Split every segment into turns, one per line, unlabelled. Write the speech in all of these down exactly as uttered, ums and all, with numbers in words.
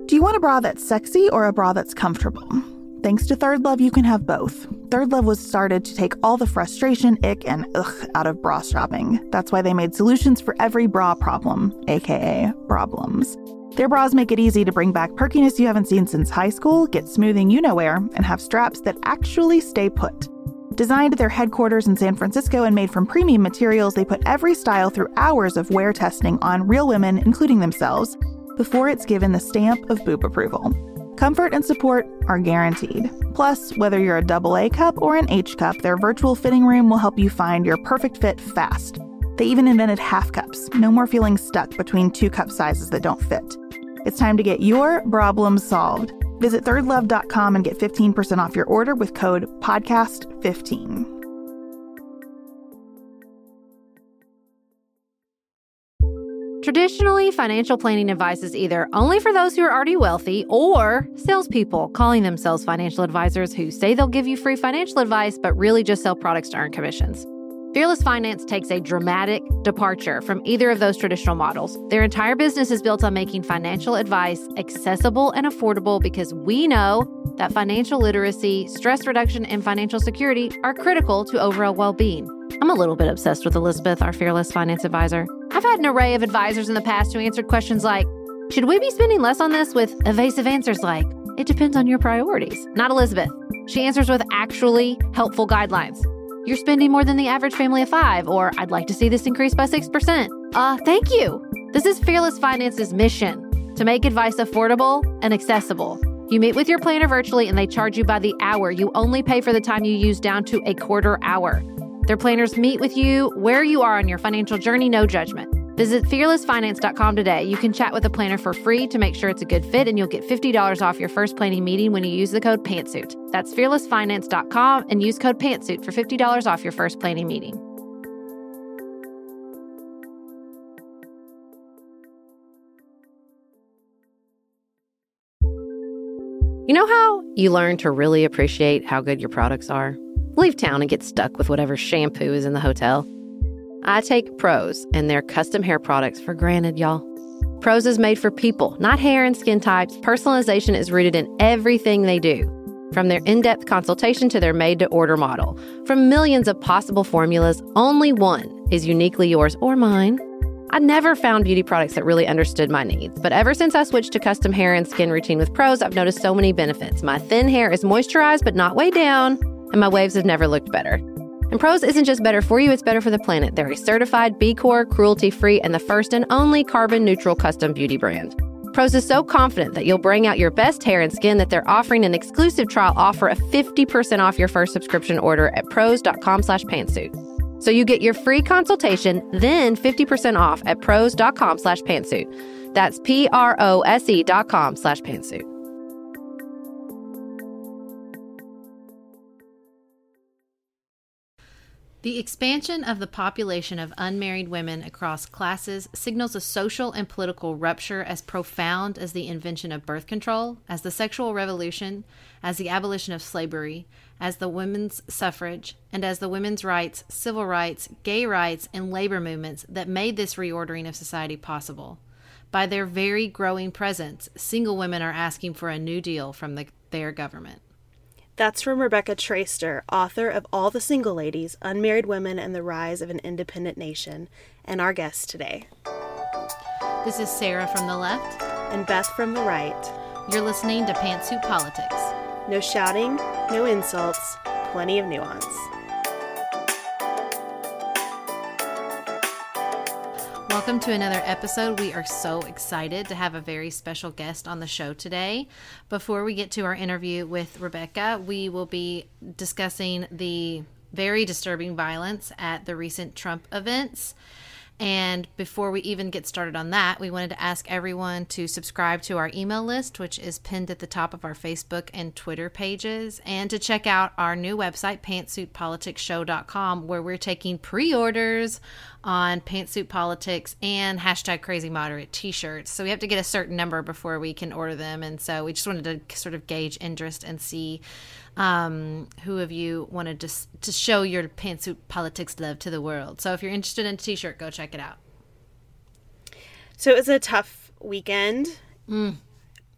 Do you want a bra that's sexy or a bra that's comfortable? Thanks to Third Love, you can have both. Third Love was started to take all the frustration, ick, and ugh out of bra shopping. That's why they made solutions for every bra problem, aka problems. Their bras make it easy to bring back perkiness you haven't seen since high school, get smoothing you-know-where, and have straps that actually stay put. Designed at their headquarters in San Francisco and made from premium materials, they put every style through hours of wear testing on real women, including themselves, before it's given the stamp of boob approval. Comfort and support are guaranteed. Plus, whether you're a double A cup or an H cup, their virtual fitting room will help you find your perfect fit fast. They even invented half cups. No more feeling stuck between two cup sizes that don't fit. It's time to get your problems solved. Visit third love dot com and get fifteen percent off your order with code podcast fifteen.
Traditionally, financial planning advice is either only for those who are already wealthy or salespeople calling themselves financial advisors who say they'll give you free financial advice but really just sell products to earn commissions. Fearless Finance takes a dramatic departure from either of those traditional models. Their entire business is built on making financial advice accessible and affordable because we know that financial literacy, stress reduction, and financial security are critical to overall well-being. I'm a little bit obsessed with Elizabeth, our Fearless Finance advisor. I've had an array of advisors in the past who answered questions like, should we be spending less on this, with evasive answers like, it depends on your priorities. Not Elizabeth. She answers with actually helpful guidelines. You're spending more than the average family of five, or I'd like to see this increase by six percent. Uh, thank you. This is Fearless Finance's mission, to make advice affordable and accessible. You meet with your planner virtually and they charge you by the hour. You only pay for the time you use down to a quarter hour. Their planners meet with you where you are on your financial journey, no judgment. Visit fearless finance dot com today. You can chat with a planner for free to make sure it's a good fit, and you'll get fifty dollars off your first planning meeting when you use the code PANTSUIT. That's fearless finance dot com and use code PANTSUIT for fifty dollars off your first planning meeting. You know how you learn to really appreciate how good your products are? Leave town and get stuck with whatever shampoo is in the hotel. I take Prose and their custom hair products for granted, y'all. Prose is made for people, not hair and skin types. Personalization is rooted in everything they do, from their in-depth consultation to their made-to-order model. From millions of possible formulas, only one is uniquely yours or mine. I never found beauty products that really understood my needs, but ever since I switched to custom hair and skin routine with Prose, I've noticed so many benefits. My thin hair is moisturized but not weighed down, and my waves have never looked better. And Prose isn't just better for you, it's better for the planet. They're a certified B Corp, cruelty-free, and the first and only carbon-neutral custom beauty brand. Prose is so confident that you'll bring out your best hair and skin that they're offering an exclusive trial offer of fifty percent off your first subscription order at prose dot com slash pantsuit. So you get your free consultation, then fifty percent off at prose dot com slash pantsuit. That's P R O S E dot com slash pantsuit. The expansion of the population of unmarried women across classes signals a social and political rupture as profound as the invention of birth control, as the sexual revolution, as the abolition of slavery, as the women's suffrage, and as the women's rights, civil rights, gay rights, and labor movements that made this reordering of society possible. By their very growing presence, single women are asking for a new deal from the, their government.
That's from Rebecca Traister, author of All the Single Ladies, Unmarried Women and the Rise of an Independent Nation, and our guest today.
This is Sarah from the left.
And Beth from the right.
You're listening to Pantsuit Politics.
No shouting, no insults, plenty of nuance.
Welcome to another episode. We are so excited to have a very special guest on the show today. Before we get to our interview with Rebecca, we will be discussing the very disturbing violence at the recent Trump events. And before we even get started on that, we wanted to ask everyone to subscribe to our email list, which is pinned at the top of our Facebook and Twitter pages, and to check out our new website, pantsuit politics show dot com, where we're taking pre-orders on Pantsuit Politics and hashtag Crazy Moderate t-shirts. So we have to get a certain number before we can order them. And so we just wanted to sort of gauge interest and see um, who of you wanted to, to show your Pantsuit Politics love to the world. So if you're interested in a t-shirt, go check it out.
So it was a tough weekend.
Mm.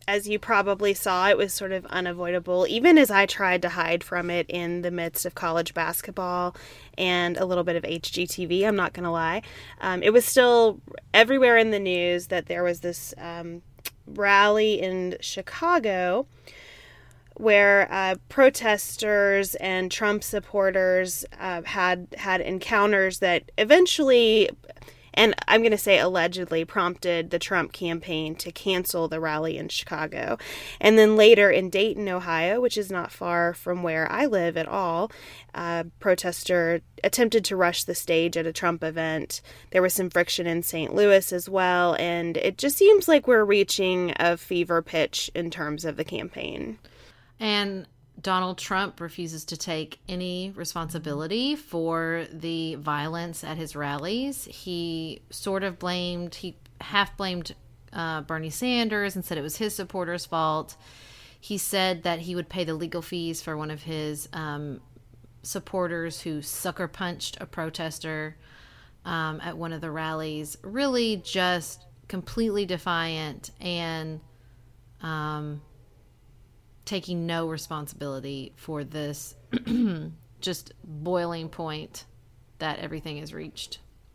as you probably saw, it was sort of unavoidable, even as I tried to hide from it in the midst of college basketball and a little bit of H G T V, I'm not going to lie. Um, it was still everywhere in the news that there was this um, rally in Chicago where uh, protesters and Trump supporters uh, had had encounters that eventually, and I'm going to say allegedly, prompted the Trump campaign to cancel the rally in Chicago. And then later in Dayton, Ohio, which is not far from where I live at all, a protester attempted to rush the stage at a Trump event. There was some friction in Saint Louis as well, and it just seems like we're reaching a fever pitch in terms of the campaign.
And Donald Trump refuses to take any responsibility for the violence at his rallies. He sort of blamed, he half blamed uh, Bernie Sanders and said it was his supporters' fault. He said that he would pay the legal fees for one of his um, supporters who sucker punched a protester um, at one of the rallies. Really just completely defiant and um taking no responsibility for this just boiling point that everything has reached.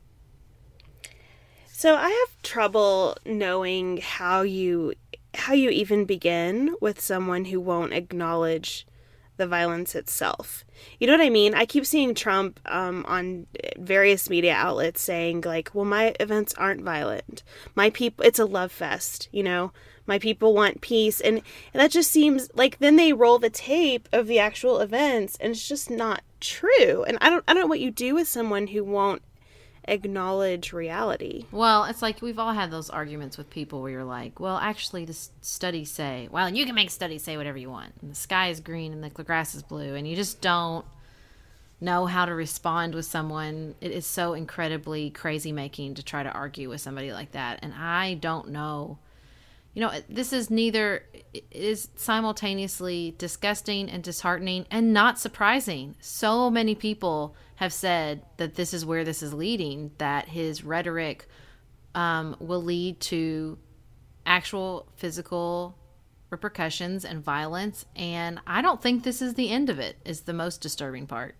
So I have trouble knowing how you how you even begin with someone who won't acknowledge the violence itself. You know what I mean? I keep seeing Trump um, on various media outlets saying, like, well, my events aren't violent. My people, it's a love fest, you know? My people want peace. And, and that just seems like then they roll the tape of the actual events and it's just not true. And I don't, I don't know what you do with someone who won't acknowledge reality.
Well, it's like we've all had those arguments with people where you're like, well, actually the studies say, well, you can make studies say whatever you want. And the sky is green and the grass is blue. And you just don't know how to respond with someone. It is so incredibly crazy making to try to argue with somebody like that. And I don't know. You know, this is neither, it is simultaneously disgusting and disheartening and not surprising. So many people have said that this is where this is leading, that his rhetoric um, will lead to actual physical repercussions and violence. And I don't think this is the end of it, is the most disturbing part.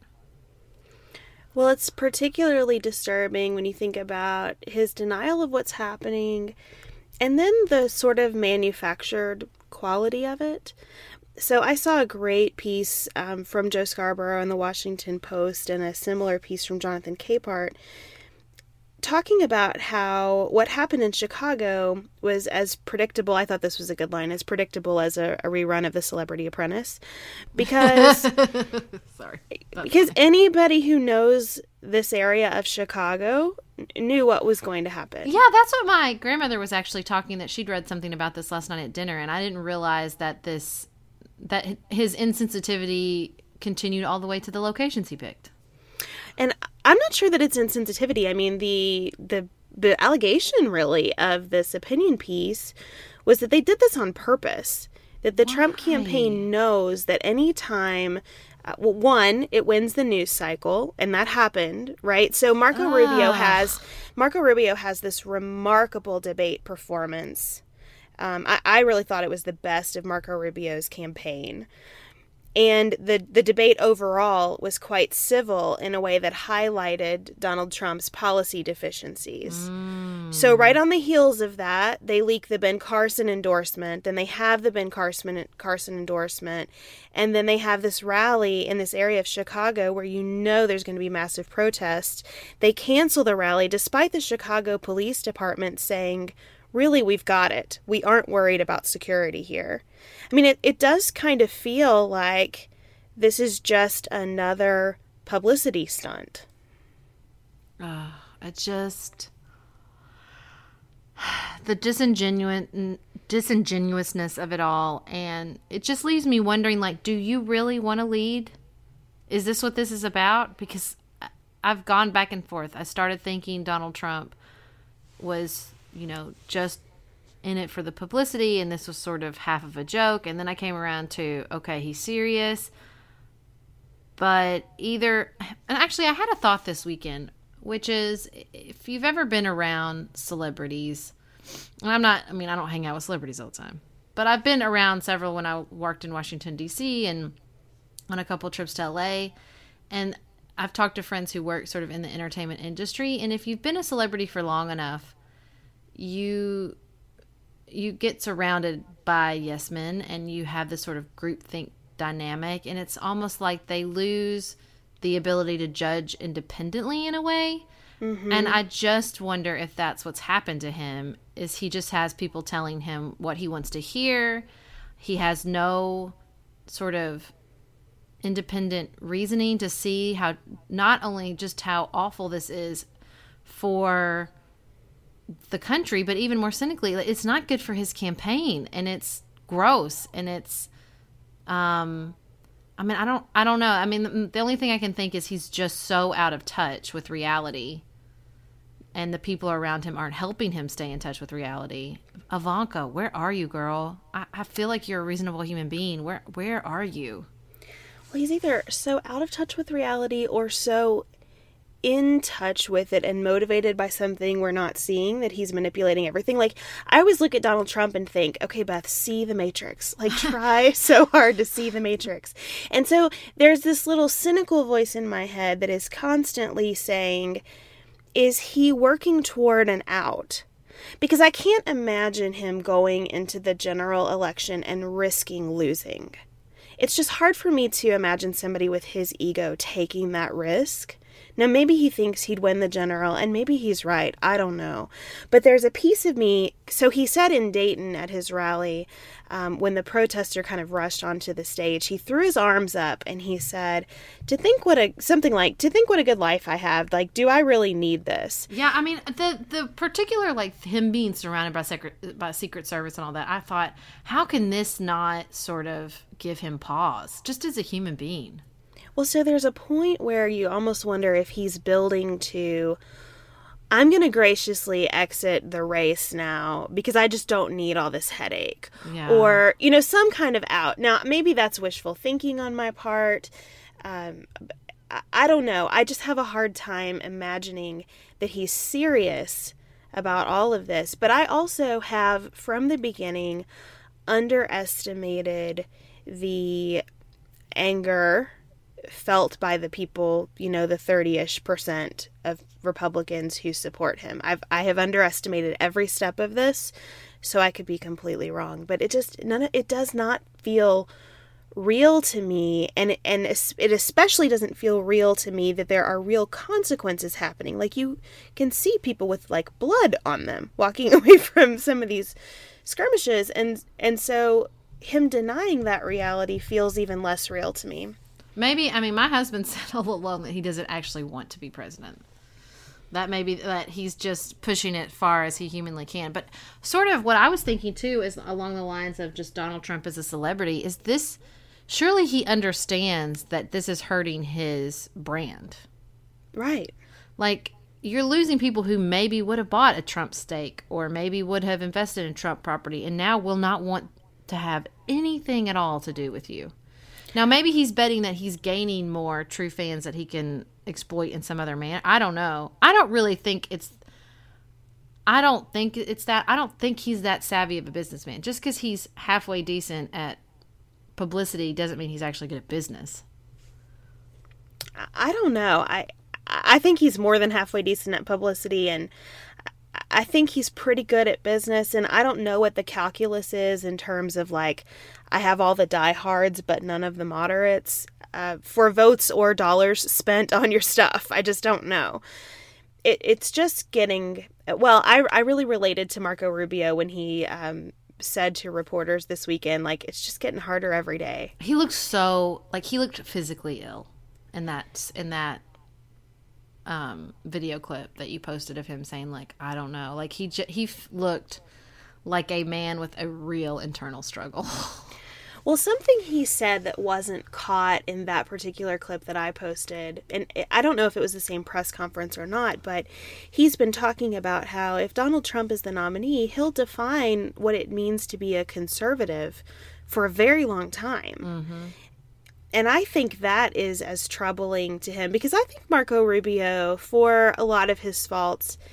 Well, it's particularly disturbing when you think about his denial of what's happening and then the sort of manufactured quality of it. So I saw a great piece um, from Joe Scarborough in the Washington Post and a similar piece from Jonathan Capehart talking about how what happened in Chicago was as predictable. I thought this was a good line, as predictable as a, a rerun of The Celebrity Apprentice. Because,
Sorry.
because anybody who knows this area of Chicago knew what was going to happen.
Yeah, that's what my grandmother was actually talking, that she'd read something about this last night at dinner, and I didn't realize that this that his insensitivity continued all the way to the locations he picked.
And I'm not sure that it's insensitivity. I mean, the the the allegation really of this opinion piece was that they did this on purpose. That the
Why?
Trump campaign knows that any time, uh, well, one, it wins the news cycle, and that happened, right? So Marco
Ah.
Rubio has Marco Rubio has this remarkable debate performance. Um, I, I really thought it was the best of Marco Rubio's campaign. And the, the debate overall was quite civil in a way that highlighted Donald Trump's policy deficiencies.
Mm.
So right on the heels of that, they leak the Ben Carson endorsement, and they have the Ben Carson, Carson endorsement, and then they have this rally in this area of Chicago where you know there's going to be massive protests. They cancel the rally despite the Chicago Police Department saying, really, we've got it. We aren't worried about security here. I mean, it, it does kind of feel like this is just another publicity stunt.
Uh, it just... The disingenuous, disingenuousness of it all. And it just leaves me wondering, like, do you really want to lead? Is this what this is about? Because I've gone back and forth. I started thinking Donald Trump was, you know, just in it for the publicity, and this was sort of half of a joke. And then I came around to, okay, he's serious. But either, and actually I had a thought this weekend, which is, if you've ever been around celebrities, and I'm not, I mean, I don't hang out with celebrities all the time, but I've been around several when I worked in Washington, D C and on a couple trips to L A. And I've talked to friends who work sort of in the entertainment industry. And if you've been a celebrity for long enough, you you get surrounded by yes men, and you have this sort of groupthink dynamic. And it's almost like they lose the ability to judge independently in a way. Mm-hmm. And I just wonder if that's what's happened to him, is he just has people telling him what he wants to hear. He has no sort of independent reasoning to see how, not only just how awful this is for the country, but even more cynically, it's not good for his campaign, and it's gross, and it's, um, I mean, I don't, I don't know. I mean, the, the only thing I can think is he's just so out of touch with reality, and the people around him aren't helping him stay in touch with reality. Ivanka, where are you, girl? I, I feel like you're a reasonable human being. Where, where are you?
Well, he's either so out of touch with reality or so in touch with it and motivated by something we're not seeing that he's manipulating everything. Like, I always look at Donald Trump and think, okay, Beth, see the Matrix. Like, try so hard to see the Matrix. And so there's this little cynical voice in my head that is constantly saying, is he working toward an out? Because I can't imagine him going into the general election and risking losing. It's just hard for me to imagine somebody with his ego taking that risk. Now, maybe he thinks he'd win the general, and maybe he's right. I don't know. But there's a piece of me. So he said in Dayton at his rally, um, when the protester kind of rushed onto the stage, he threw his arms up and he said, to think what a, something like, to think what a good life I have. Like, do I really need this?
Yeah, I mean, the the particular, like, him being surrounded by secret, by Secret Service and all that, I thought, how can this not sort of give him pause, just as a human being?
Well, so there's a point where you almost wonder if he's building to, I'm going to graciously exit the race now because I just don't need all this headache. Yeah. Or, you know, some kind of out. Now, maybe that's wishful thinking on my part. Um, I don't know. I just have a hard time imagining that he's serious about all of this. But I also have, from the beginning, underestimated the anger felt by the people, you know, the thirty-ish percent of Republicans who support him. I've I have underestimated every step of this, so I could be completely wrong. But it just none of it does not feel real to me, and and it especially doesn't feel real to me that there are real consequences happening. Like, you can see people with like blood on them walking away from some of these skirmishes, and and so him denying that reality feels even less real to me.
Maybe, I mean, my husband said all along that he doesn't actually want to be president. That may be that he's just pushing it far as he humanly can. But sort of what I was thinking, too, is along the lines of just Donald Trump as a celebrity, is this, surely he understands that this is hurting his brand.
Right.
Like, you're losing people who maybe would have bought a Trump stake or maybe would have invested in Trump property and now will not want to have anything at all to do with you. Now, maybe he's betting that he's gaining more true fans that he can exploit in some other manner. I don't know. I don't really think it's, I don't think it's that, I don't think he's that savvy of a businessman. Just because he's halfway decent at publicity doesn't mean he's actually good at business.
I don't know. I, I think he's more than halfway decent at publicity, and I think he's pretty good at business, and I don't know what the calculus is in terms of, like, I have all the diehards but none of the moderates uh, for votes or dollars spent on your stuff. I just don't know. It, it's just getting, well, I, I really related to Marco Rubio when he um, said to reporters this weekend, like, it's just getting harder every day.
He looked so, like, he looked physically ill in that, in that. Um, video clip that you posted of him saying, like, I don't know, like he j- he f- looked like a man with a real internal struggle.
Well, something he said that wasn't caught in that particular clip that I posted, and I don't know if it was the same press conference or not, but he's been talking about how if Donald Trump is the nominee, he'll define what it means to be a conservative for a very long time. Mm-hmm. And I think that is as troubling to him, because I think Marco Rubio, for a lot of his faults,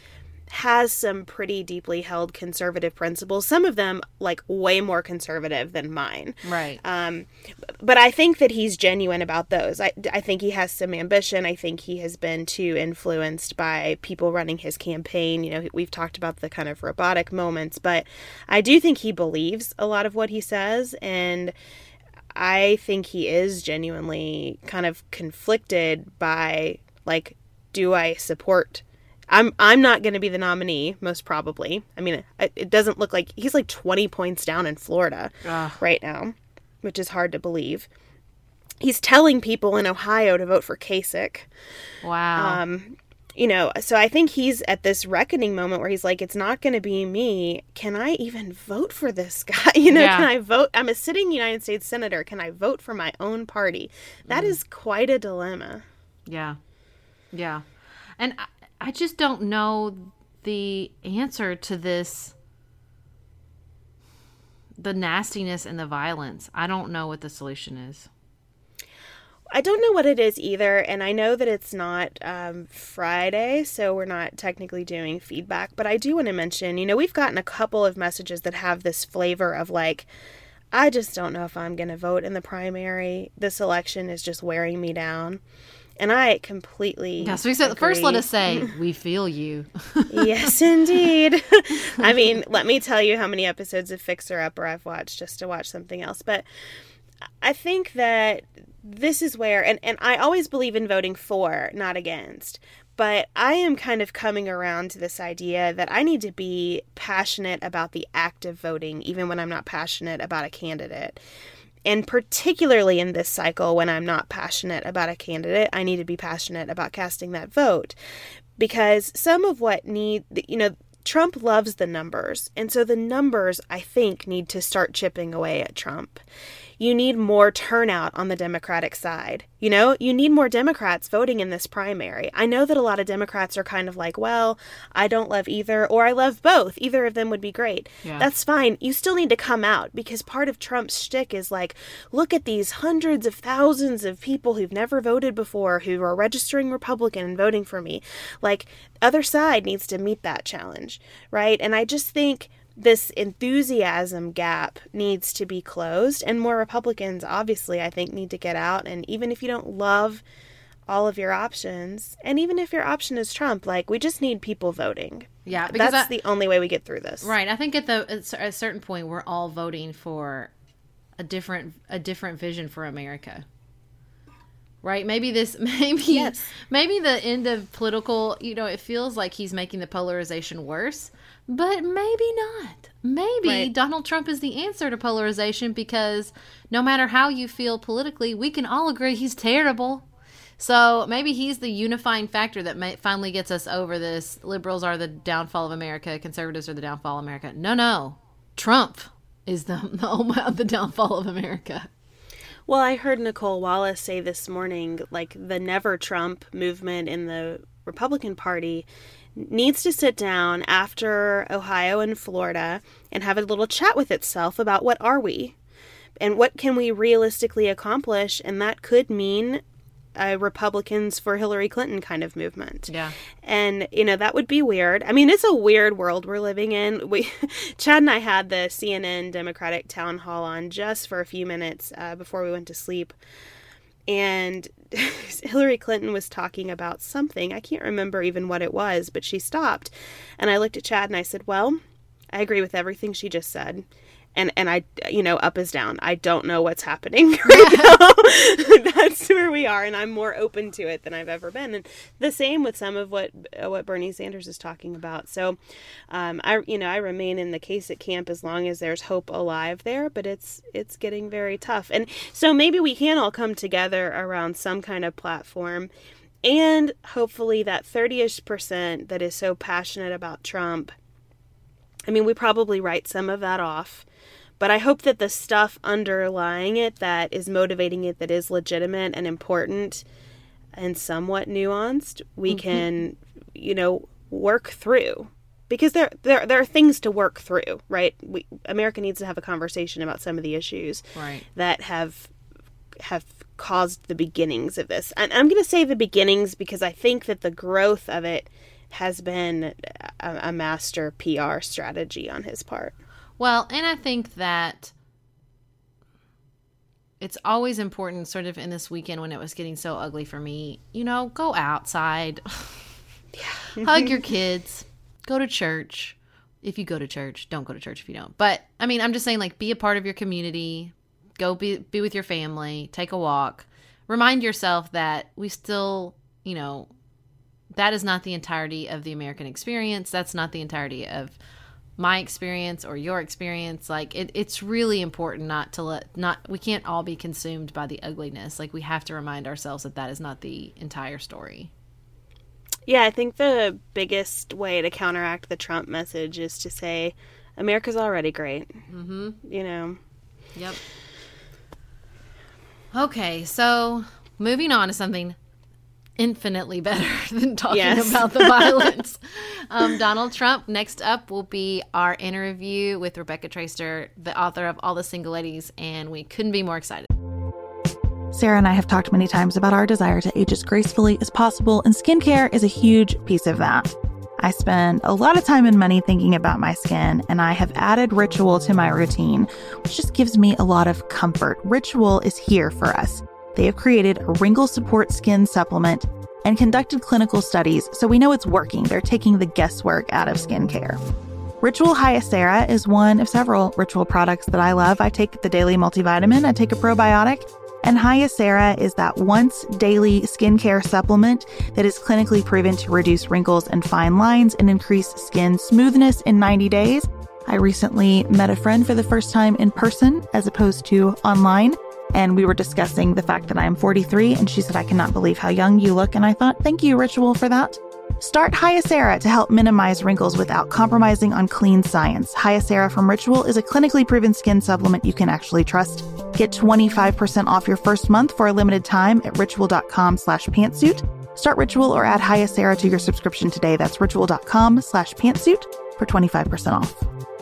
has some pretty deeply held conservative principles. Some of them, like, way more conservative than mine.
Right.
Um, but I think that he's genuine about those. I, I think he has some ambition. I think he has been too influenced by people running his campaign. You know, we've talked about the kind of robotic moments, but I do think he believes a lot of what he says, and I think he is genuinely kind of conflicted by, like, do I support I'm I'm not going to be the nominee, most probably. I mean, it, it doesn't look like... He's like twenty points down in Florida Ugh. right now, which is hard to believe. He's telling people in Ohio to vote for Kasich.
Wow.
Um, you know, so I think he's at this reckoning moment where he's like, it's not going to be me. Can I even vote for this guy? You know, yeah. Can I vote? I'm a sitting United States senator. Can I vote for my own party? That mm. is quite a dilemma.
Yeah. Yeah. And... I- I just don't know the answer to this, the nastiness and the violence. I don't know what the solution is.
I don't know what it is either, and I know that it's not um, Friday, so we're not technically doing feedback, but I do want to mention, you know, we've gotten a couple of messages that have this flavor of, like, I just don't know if I'm going to vote in the primary. This election is just wearing me down. And I completely
Yes, we said, first let us say, we feel you.
Yes, indeed. I mean, let me tell you how many episodes of Fixer Upper I've watched just to watch something else. But I think that this is where, and, and I always believe in voting for, not against. But I am kind of coming around to this idea that I need to be passionate about the act of voting, even when I'm not passionate about a candidate. And particularly in this cycle, when I'm not passionate about a candidate, I need to be passionate about casting that vote. Because some of what need, you know, Trump loves the numbers. And so the numbers, I think, need to start chipping away at Trump. You need more turnout on the Democratic side. You know, you need more Democrats voting in this primary. I know that a lot of Democrats are kind of like, well, I don't love either, or I love both. Either of them would be great. Yeah. That's fine. You still need to come out, because part of Trump's shtick is like, look at these hundreds of thousands of people who've never voted before, who are registering Republican and voting for me. Like, other side needs to meet that challenge, right? And I just think this enthusiasm gap needs to be closed, and more Republicans, obviously, I think, need to get out. And even if you don't love all of your options, and even if your option is Trump, like, we just need people voting.
Yeah, because
that's
I,
the only way we get through this.
Right. I think at the at a certain point, we're all voting for a different a different vision for America. Right? Maybe this, maybe,
yes.
maybe the end of political, you know, it feels like he's making the polarization worse, but maybe not. Maybe right. Donald Trump is the answer to polarization, because no matter how you feel politically, we can all agree he's terrible. So maybe he's the unifying factor that may, finally gets us over this. Liberals are the downfall of America. Conservatives are the downfall of America. No, no. Trump is the, the, the downfall of America.
Well, I heard Nicole Wallace say this morning, like, the Never Trump movement in the Republican Party needs to sit down after Ohio and Florida and have a little chat with itself about what are we and what can we realistically accomplish. And that could mean a Republicans for Hillary Clinton kind of movement.
Yeah.
And, you know, that would be weird. I mean, it's a weird world we're living in. We, Chad and I had the C N N Democratic town hall on just for a few minutes uh, before we went to sleep. And Hillary Clinton was talking about something. I can't remember even what it was, but she stopped. And I looked at Chad and I said, well, I agree with everything she just said. And, and I, you know, up is down. I don't know what's happening right now. That's where we are. And I'm more open to it than I've ever been. And the same with some of what, uh, what Bernie Sanders is talking about. So, um, I, you know, I remain in the Kasich camp as long as there's hope alive there, but it's, it's getting very tough. And so maybe we can all come together around some kind of platform, and hopefully that thirty-ish percent that is so passionate about Trump. I mean, we probably write some of that off. But I hope that the stuff underlying it that is motivating it, that is legitimate and important and somewhat nuanced, we mm-hmm. can, you know, work through. Because there, there, there are things to work through, right? We, America needs to have a conversation about some of the issues
right.
that have have caused the beginnings of this. And I'm going to say the beginnings because I think that the growth of it has been a, a master P R strategy on his part.
Well, and I think that it's always important sort of in this weekend when it was getting so ugly for me, you know, go outside, yeah. hug your kids, go to church. If you go to church, don't go to church if you don't. But I mean, I'm just saying, like, be a part of your community, go be, be with your family, take a walk, remind yourself that we still, you know, that is not the entirety of the American experience. That's not the entirety of my experience or your experience. Like, it, it's really important not to let, not, we can't all be consumed by the ugliness. Like, we have to remind ourselves that that is not the entire story.
Yeah, I think the biggest way to counteract the Trump message is to say, America's already great.
Mm-hmm.
You know?
Yep. Okay, so moving on to something infinitely better than talking
yes.
about the violence. um, Donald Trump. Next up will be our interview with Rebecca Traister, the author of All the Single Ladies, and we couldn't be more excited.
Sarah and I have talked many times about our desire to age as gracefully as possible, and skincare is a huge piece of that. I spend a lot of time and money thinking about my skin, and I have added Ritual to my routine, which just gives me a lot of comfort. Ritual is here for us. They have created a wrinkle support skin supplement and conducted clinical studies, so we know it's working. They're taking the guesswork out of skincare. Ritual Hyacera is one of several Ritual products that I love. I take the daily multivitamin, I take a probiotic, and Hyacera is that once daily skincare supplement that is clinically proven to reduce wrinkles and fine lines and increase skin smoothness in ninety days. I recently met a friend for the first time in person as opposed to online, and we were discussing the fact that I am forty-three, and she said, I cannot believe how young you look. And I thought, thank you, Ritual, for that. Start Hyacera to help minimize wrinkles without compromising on clean science. Hyacera from Ritual is a clinically proven skin supplement you can actually trust. Get twenty-five percent off your first month for a limited time at ritual.com slash pantsuit. Start Ritual or add Hyacera to your subscription today. That's ritual.com slash pantsuit for twenty-five percent off.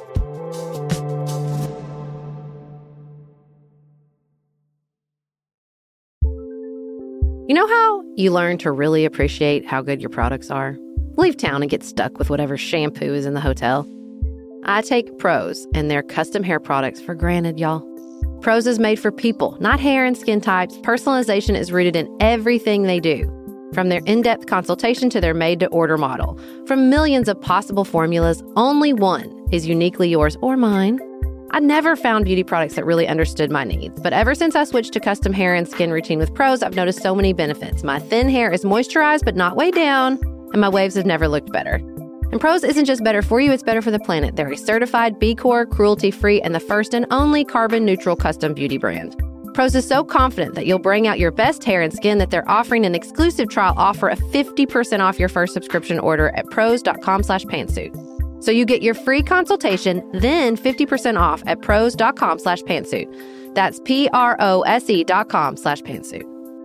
You know how you learn to really appreciate how good your products are? Leave town and get stuck with whatever shampoo is in the hotel. I take Prose and their custom hair products for granted, y'all. Prose is made for people, not hair and skin types. Personalization is rooted in everything they do. From their in-depth consultation to their made-to-order model. From millions of possible formulas, only one is uniquely yours or mine. I never found beauty products that really understood my needs, but ever since I switched to custom hair and skin routine with Prose, I've noticed so many benefits. My thin hair is moisturized but not weighed down, and my waves have never looked better. And Prose isn't just better for you, it's better for the planet. They're a certified B Corp, cruelty-free, and the first and only carbon-neutral custom beauty brand. Prose is so confident that you'll bring out your best hair and skin that they're offering an exclusive trial offer of fifty percent off your first subscription order at prose.com slash pantsuit. So you get your free consultation, then fifty percent off at prose.com slash pantsuit. That's P-R-O-S-E dot com slash pantsuit.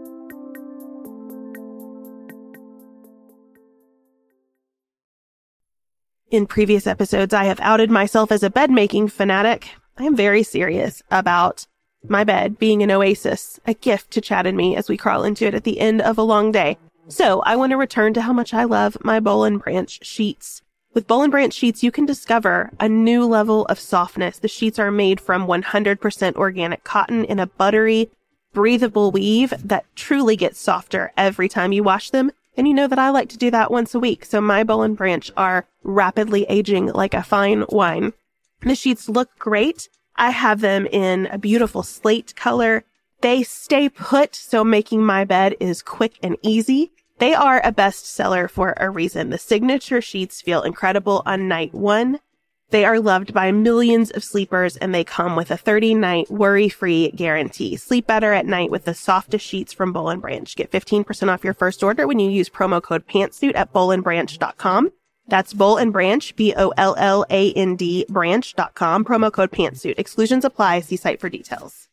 In previous episodes, I have outed myself as a bed-making fanatic. I am very serious about my bed being an oasis, a gift to Chad and me as we crawl into it at the end of a long day. So I want to return to how much I love my Boll and Branch sheets. With Boll and Branch sheets, you can discover a new level of softness. The sheets are made from one hundred percent organic cotton in a buttery, breathable weave that truly gets softer every time you wash them. And you know that I like to do that once a week, so my Boll and Branch are rapidly aging like a fine wine. The sheets look great. I have them in a beautiful slate color. They stay put, so making my bed is quick and easy. They are a bestseller for a reason. The signature sheets feel incredible on night one. They are loved by millions of sleepers, and they come with a thirty-night worry-free guarantee. Sleep better at night with the softest sheets from Boll and Branch. Get fifteen percent off your first order when you use promo code pantsuit at boll and branch dot com. That's Boll and Branch, B O L L A N D, branch dot com, promo code pantsuit. Exclusions apply. See site for details.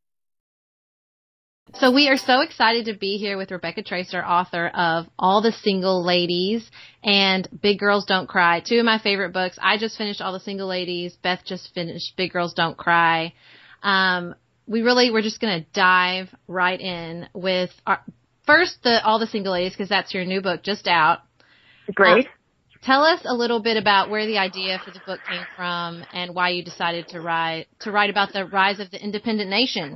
So we are so excited to be here with Rebecca Traister, author of All the Single Ladies and Big Girls Don't Cry, two of my favorite books. I just finished All the Single Ladies. Beth just finished Big Girls Don't Cry. Um, we really, we're just going to dive right in with our, first the All the Single Ladies, because that's your new book just out.
Great.
Uh, tell us a little bit about where the idea for the book came from and why you decided to write to write about the rise of the independent nation.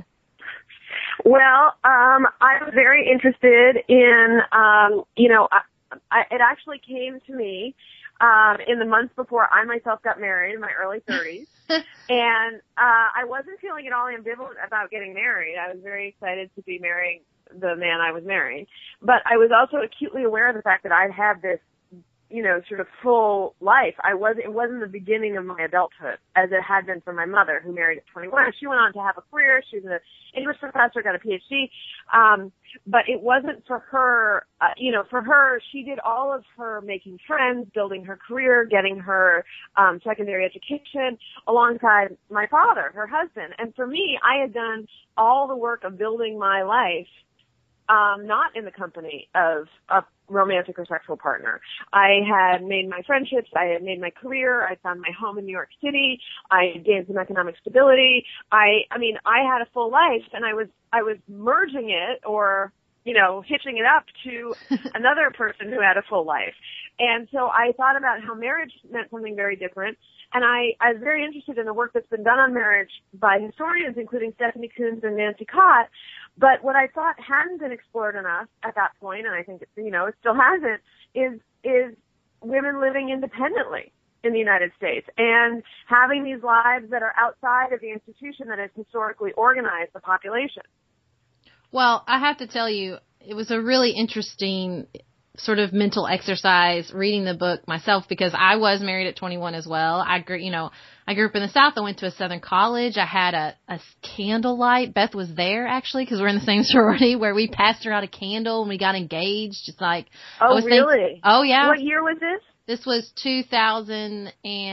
Well, um, I was very interested in, um, you know, I, I, it actually came to me um, in the months before I myself got married in my early thirties. And uh, I wasn't feeling at all ambivalent about getting married. I was very excited to be marrying the man I was marrying. But I was also acutely aware of the fact that I'd had this, you know, sort of full life. I was, it wasn't the beginning of my adulthood as it had been for my mother, who married at twenty-one. She went on to have a career. She was an English professor, got a P H D. Um, but it wasn't for her, uh, you know, for her, she did all of her making friends, building her career, getting her, um, secondary education alongside my father, her husband. And for me, I had done all the work of building my life Um, not in the company of a romantic or sexual partner. I had made my friendships. I had made my career. I found my home in New York City. I gained some economic stability. I, I mean, I had a full life, and I was, I was merging it or, you know, hitching it up to another person who had a full life. And so I thought about how marriage meant something very different. And I, I was very interested in the work that's been done on marriage by historians, including Stephanie Coombs and Nancy Cott. But what I thought hadn't been explored enough at that point, and I think, you know, it still hasn't, is, is women living independently in the United States and having these lives that are outside of the institution that has historically organized the population.
Well, I have to tell you, it was a really interesting sort of mental exercise reading the book myself, because I was married at twenty-one as well. I grew, you know, I grew up in the South. I went to a Southern college. I had a, a candlelight. Beth was there actually, because we're in the same sorority, where we passed her out a candle and we got engaged. It's like,
oh, really?
Thinking, oh, yeah.
What year was this?
This was two thousand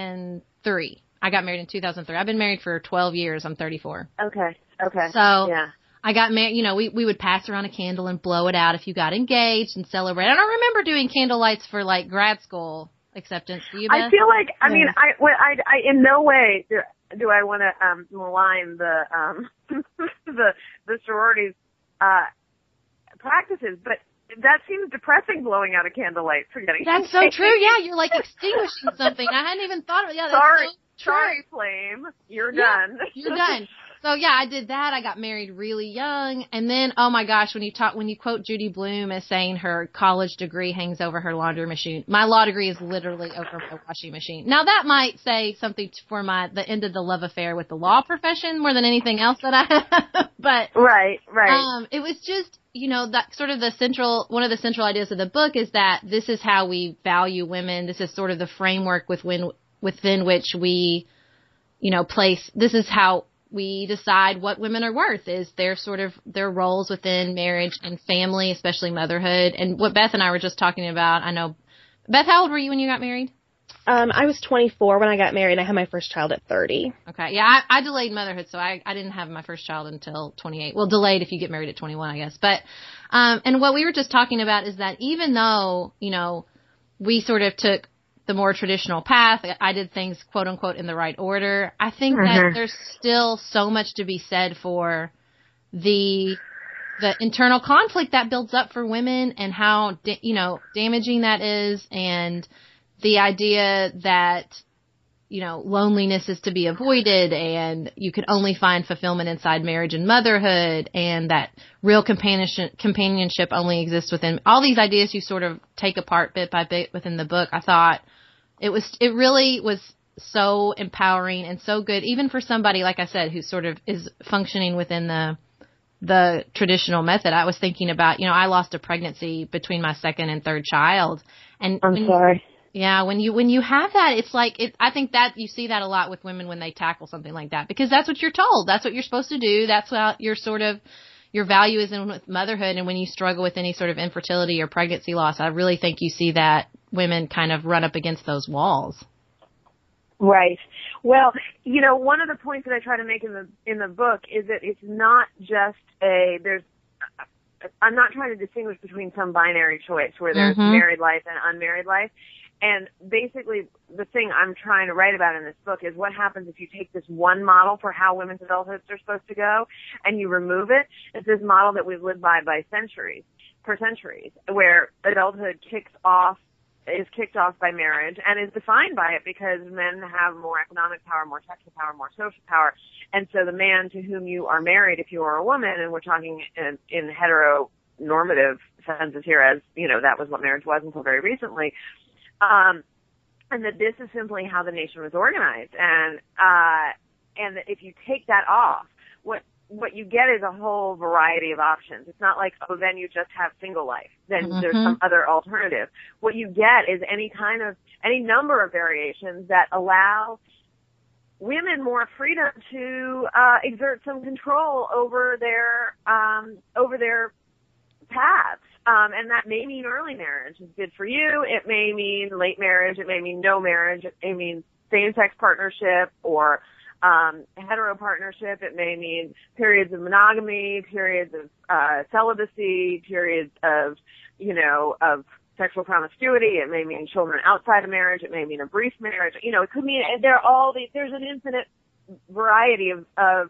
three. I got married in two thousand three. I've been married for twelve years. I'm thirty-four.
Okay. Okay.
So,
yeah.
I got married, you know, we, we would pass around a candle and blow it out if you got engaged and celebrate. I don't remember doing candle lights for like grad school acceptance. Do you, Beth?
I feel like, I
yeah.
mean, I, I, I, in no way do, do I want to, um, malign the, um, the, the sororities, uh, practices, but that seems depressing, blowing out a candlelight for getting
That's so true. Yeah. You're like extinguishing something. I hadn't even thought of it. Yeah. That's
sorry,
so true.
sorry, flame. You're
yeah,
done.
You're done. So yeah, I did that. I got married really young. And then, oh my gosh, when you talk, when you quote Judy Blume as saying her college degree hangs over her laundry machine, my law degree is literally over my washing machine. Now that might say something for my, the end of the love affair with the law profession more than anything else that I have. But,
right, right.
Um, it was just, you know, that sort of the central, one of the central ideas of the book is that this is how we value women. This is sort of the framework within, within which we, you know, place, this is how we decide what women are worth, is their sort of their roles within marriage and family, especially motherhood. And what Beth and I were just talking about, I know, Beth, how old were you when you got married?
Um, I was twenty-four when I got married. I had my first child at thirty.
Okay. Yeah, I, I delayed motherhood, so I, I didn't have my first child until twenty-eight. Well, delayed if you get married at twenty-one, I guess. But, um, and what we were just talking about is that even though, you know, we sort of took the more traditional path, I did things quote unquote in the right order, I think mm-hmm. that there's still so much to be said for the the internal conflict that builds up for women and how, da- you know, damaging that is, and the idea that, you know, loneliness is to be avoided and you can only find fulfillment inside marriage and motherhood, and that real companionship, companionship only exists within all these ideas you sort of take apart bit by bit within the book. I thought it was, it really was so empowering and so good, even for somebody, like I said, who sort of is functioning within the, the traditional method. I was thinking about, you know, I lost a pregnancy between my second and third child. And
I'm
when,
sorry.
Yeah, when you when you have that, it's like it. I think that you see that a lot with women when they tackle something like that, because that's what you're told. That's what you're supposed to do. That's what your sort of your value is in with motherhood. And when you struggle with any sort of infertility or pregnancy loss, I really think you see that women kind of run up against those walls.
Right. Well, you know, one of the points that I try to make in the in the book is that it's not just a there's. I'm not trying to distinguish between some binary choice where there's mm-hmm. married life and unmarried life. And basically, the thing I'm trying to write about in this book is what happens if you take this one model for how women's adulthoods are supposed to go and you remove it. It's this model that we've lived by by centuries, for centuries, where adulthood kicks off is kicked off by marriage and is defined by it because men have more economic power, more sexual power, more social power. And so the man to whom you are married, if you are a woman, and we're talking in, in heteronormative senses here, as, you know, that was what marriage was until very recently, um, and that this is simply how the nation was organized. And, uh, and that if you take that off, what what you get is a whole variety of options. It's not like, oh, then you just have single life. Then mm-hmm. there's some other alternative. What you get is any kind of, any number of variations that allow women more freedom to uh, exert some control over their, um, over their paths. Um, and that may mean early marriage is good for you. It may mean late marriage. It may mean no marriage. It may mean same-sex partnership or Um, hetero partnership. It may mean periods of monogamy, periods of uh, celibacy, periods of, you know, of sexual promiscuity. It may mean children outside of marriage. It may mean a brief marriage. You know, it could mean there are all these. There's an infinite variety of, of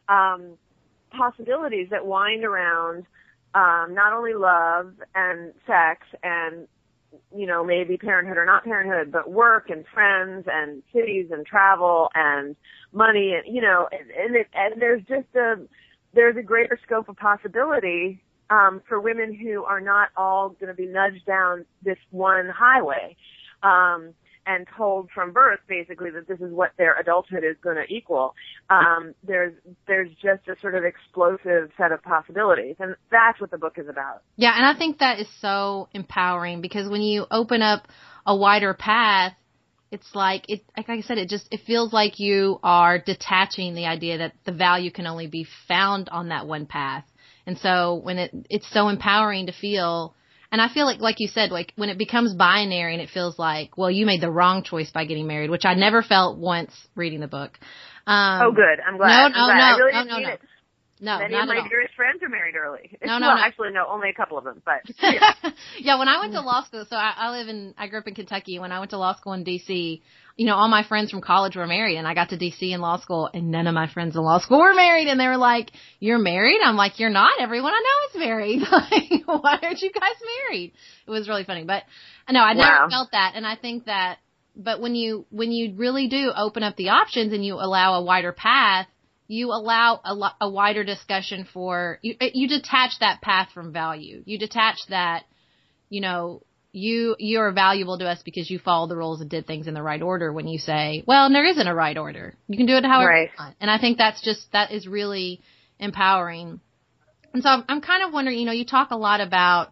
um, possibilities that wind around um, not only love and sex and, you know, maybe parenthood or not parenthood, but work and friends and cities and travel and money and, you know, and, and, it, and there's just a, there's a greater scope of possibility, um, for women who are not all going to be nudged down this one highway, um, and told from birth basically that this is what their adulthood is going to equal. Um, there's, there's just a sort of explosive set of possibilities. And that's what the book is about.
Yeah. And I think that is so empowering because when you open up a wider path, it's like, it, like I said, it just, it feels like you are detaching the idea that the value can only be found on that one path. And so when it, it's so empowering to feel. And I feel like, like you said, like when it becomes binary and it feels like, well, you made the wrong choice by getting married, which I never felt once reading the book. Um,
oh, good. I'm glad.
No,
I'm
no,
glad.
no,
I really
no,
didn't
no,
need
no.
it.
No,
Many
not
of my
at all.
dearest friends are married early.
No, no,
well,
no.
actually, no, only a couple of them, but yeah.
Yeah, when I went to law school, so I, I live in, I grew up in Kentucky. When I went to law school in D C, you know, all my friends from college were married, and I got to D C in law school, and none of my friends in law school were married, and they were like, "You're married?" I'm like, "You're not. Everyone I know is married. Like, why aren't you guys married?" It was really funny, but no, I never
Wow.
felt that, and I think that, but when you when you really do open up the options and you allow a wider path, you allow a, lo- a wider discussion for, you, you detach that path from value. You detach that, you know, you, you're valuable to us because you followed the rules and did things in the right order when you say, well, there isn't a right order. You can do it however
right.
you want. And I think that's just, that is really empowering. And so I'm, I'm kind of wondering, you know, you talk a lot about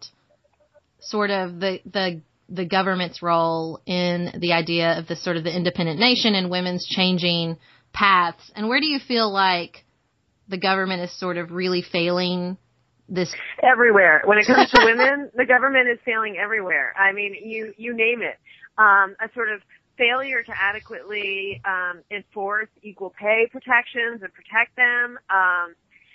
sort of the, the, the government's role in the idea of the sort of the independent nation and women's changing paths. And where do you feel like the government is sort of really failing this?
Everywhere. When it comes to women, the government is failing everywhere. I mean, you, you name it. Um, a sort of failure to adequately, um, enforce equal pay protections and protect them. Um,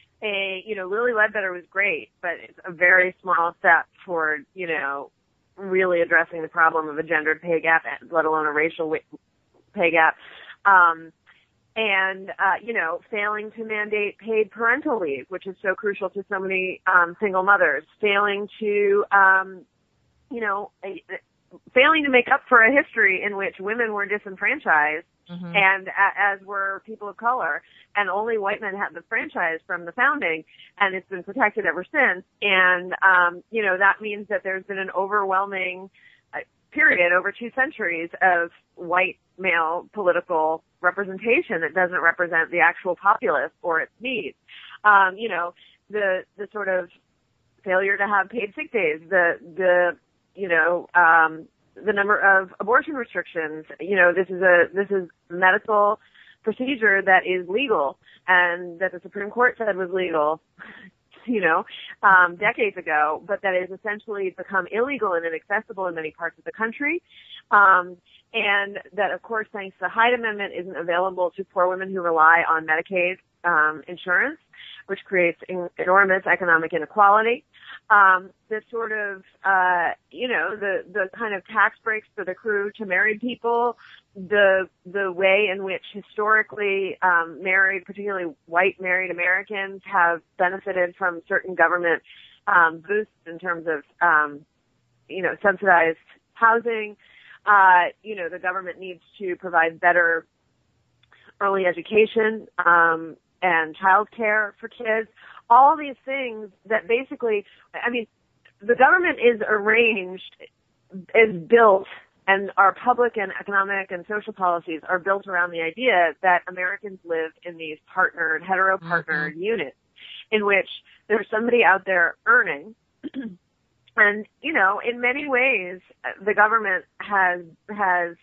a, you know, Lilly Ledbetter was great, but it's a very small step toward, you know, really addressing the problem of a gendered pay gap, let alone a racial pay gap. Um, and, uh, you know, failing to mandate paid parental leave, which is so crucial to so many, um, single mothers, failing to, um, you know, a, failing to make up for a history in which women were disenfranchised mm-hmm. and a, as were people of color, and only white men had the franchise from the founding, and it's been protected ever since. And, um, you know, that means that there's been an overwhelming uh, period over two centuries of white male political representation that doesn't represent the actual populace or its needs. Um, you know, the, the sort of failure to have paid sick days, the, the, you know, um, the number of abortion restrictions. You know, this is a, this is medical procedure that is legal and that the Supreme Court said was legal, you know, um, decades ago, but that has essentially become illegal and inaccessible in many parts of the country. Um, and that, of course, thanks to the Hyde Amendment, isn't available to poor women who rely on Medicaid um, insurance, which creates in- enormous economic inequality. Um, the sort of, uh, you know, the, the kind of tax breaks that accrue to married people, the, the way in which historically, um, married, particularly white married Americans have benefited from certain government, um, boosts in terms of, um, you know, subsidized housing. Uh, you know, the government needs to provide better early education um, and child care for kids. All these things that basically, I mean, the government is arranged, is built, and our public and economic and social policies are built around the idea that Americans live in these partnered, hetero-partnered mm-hmm. units in which there's somebody out there earning. And, you know, in many ways, the government has has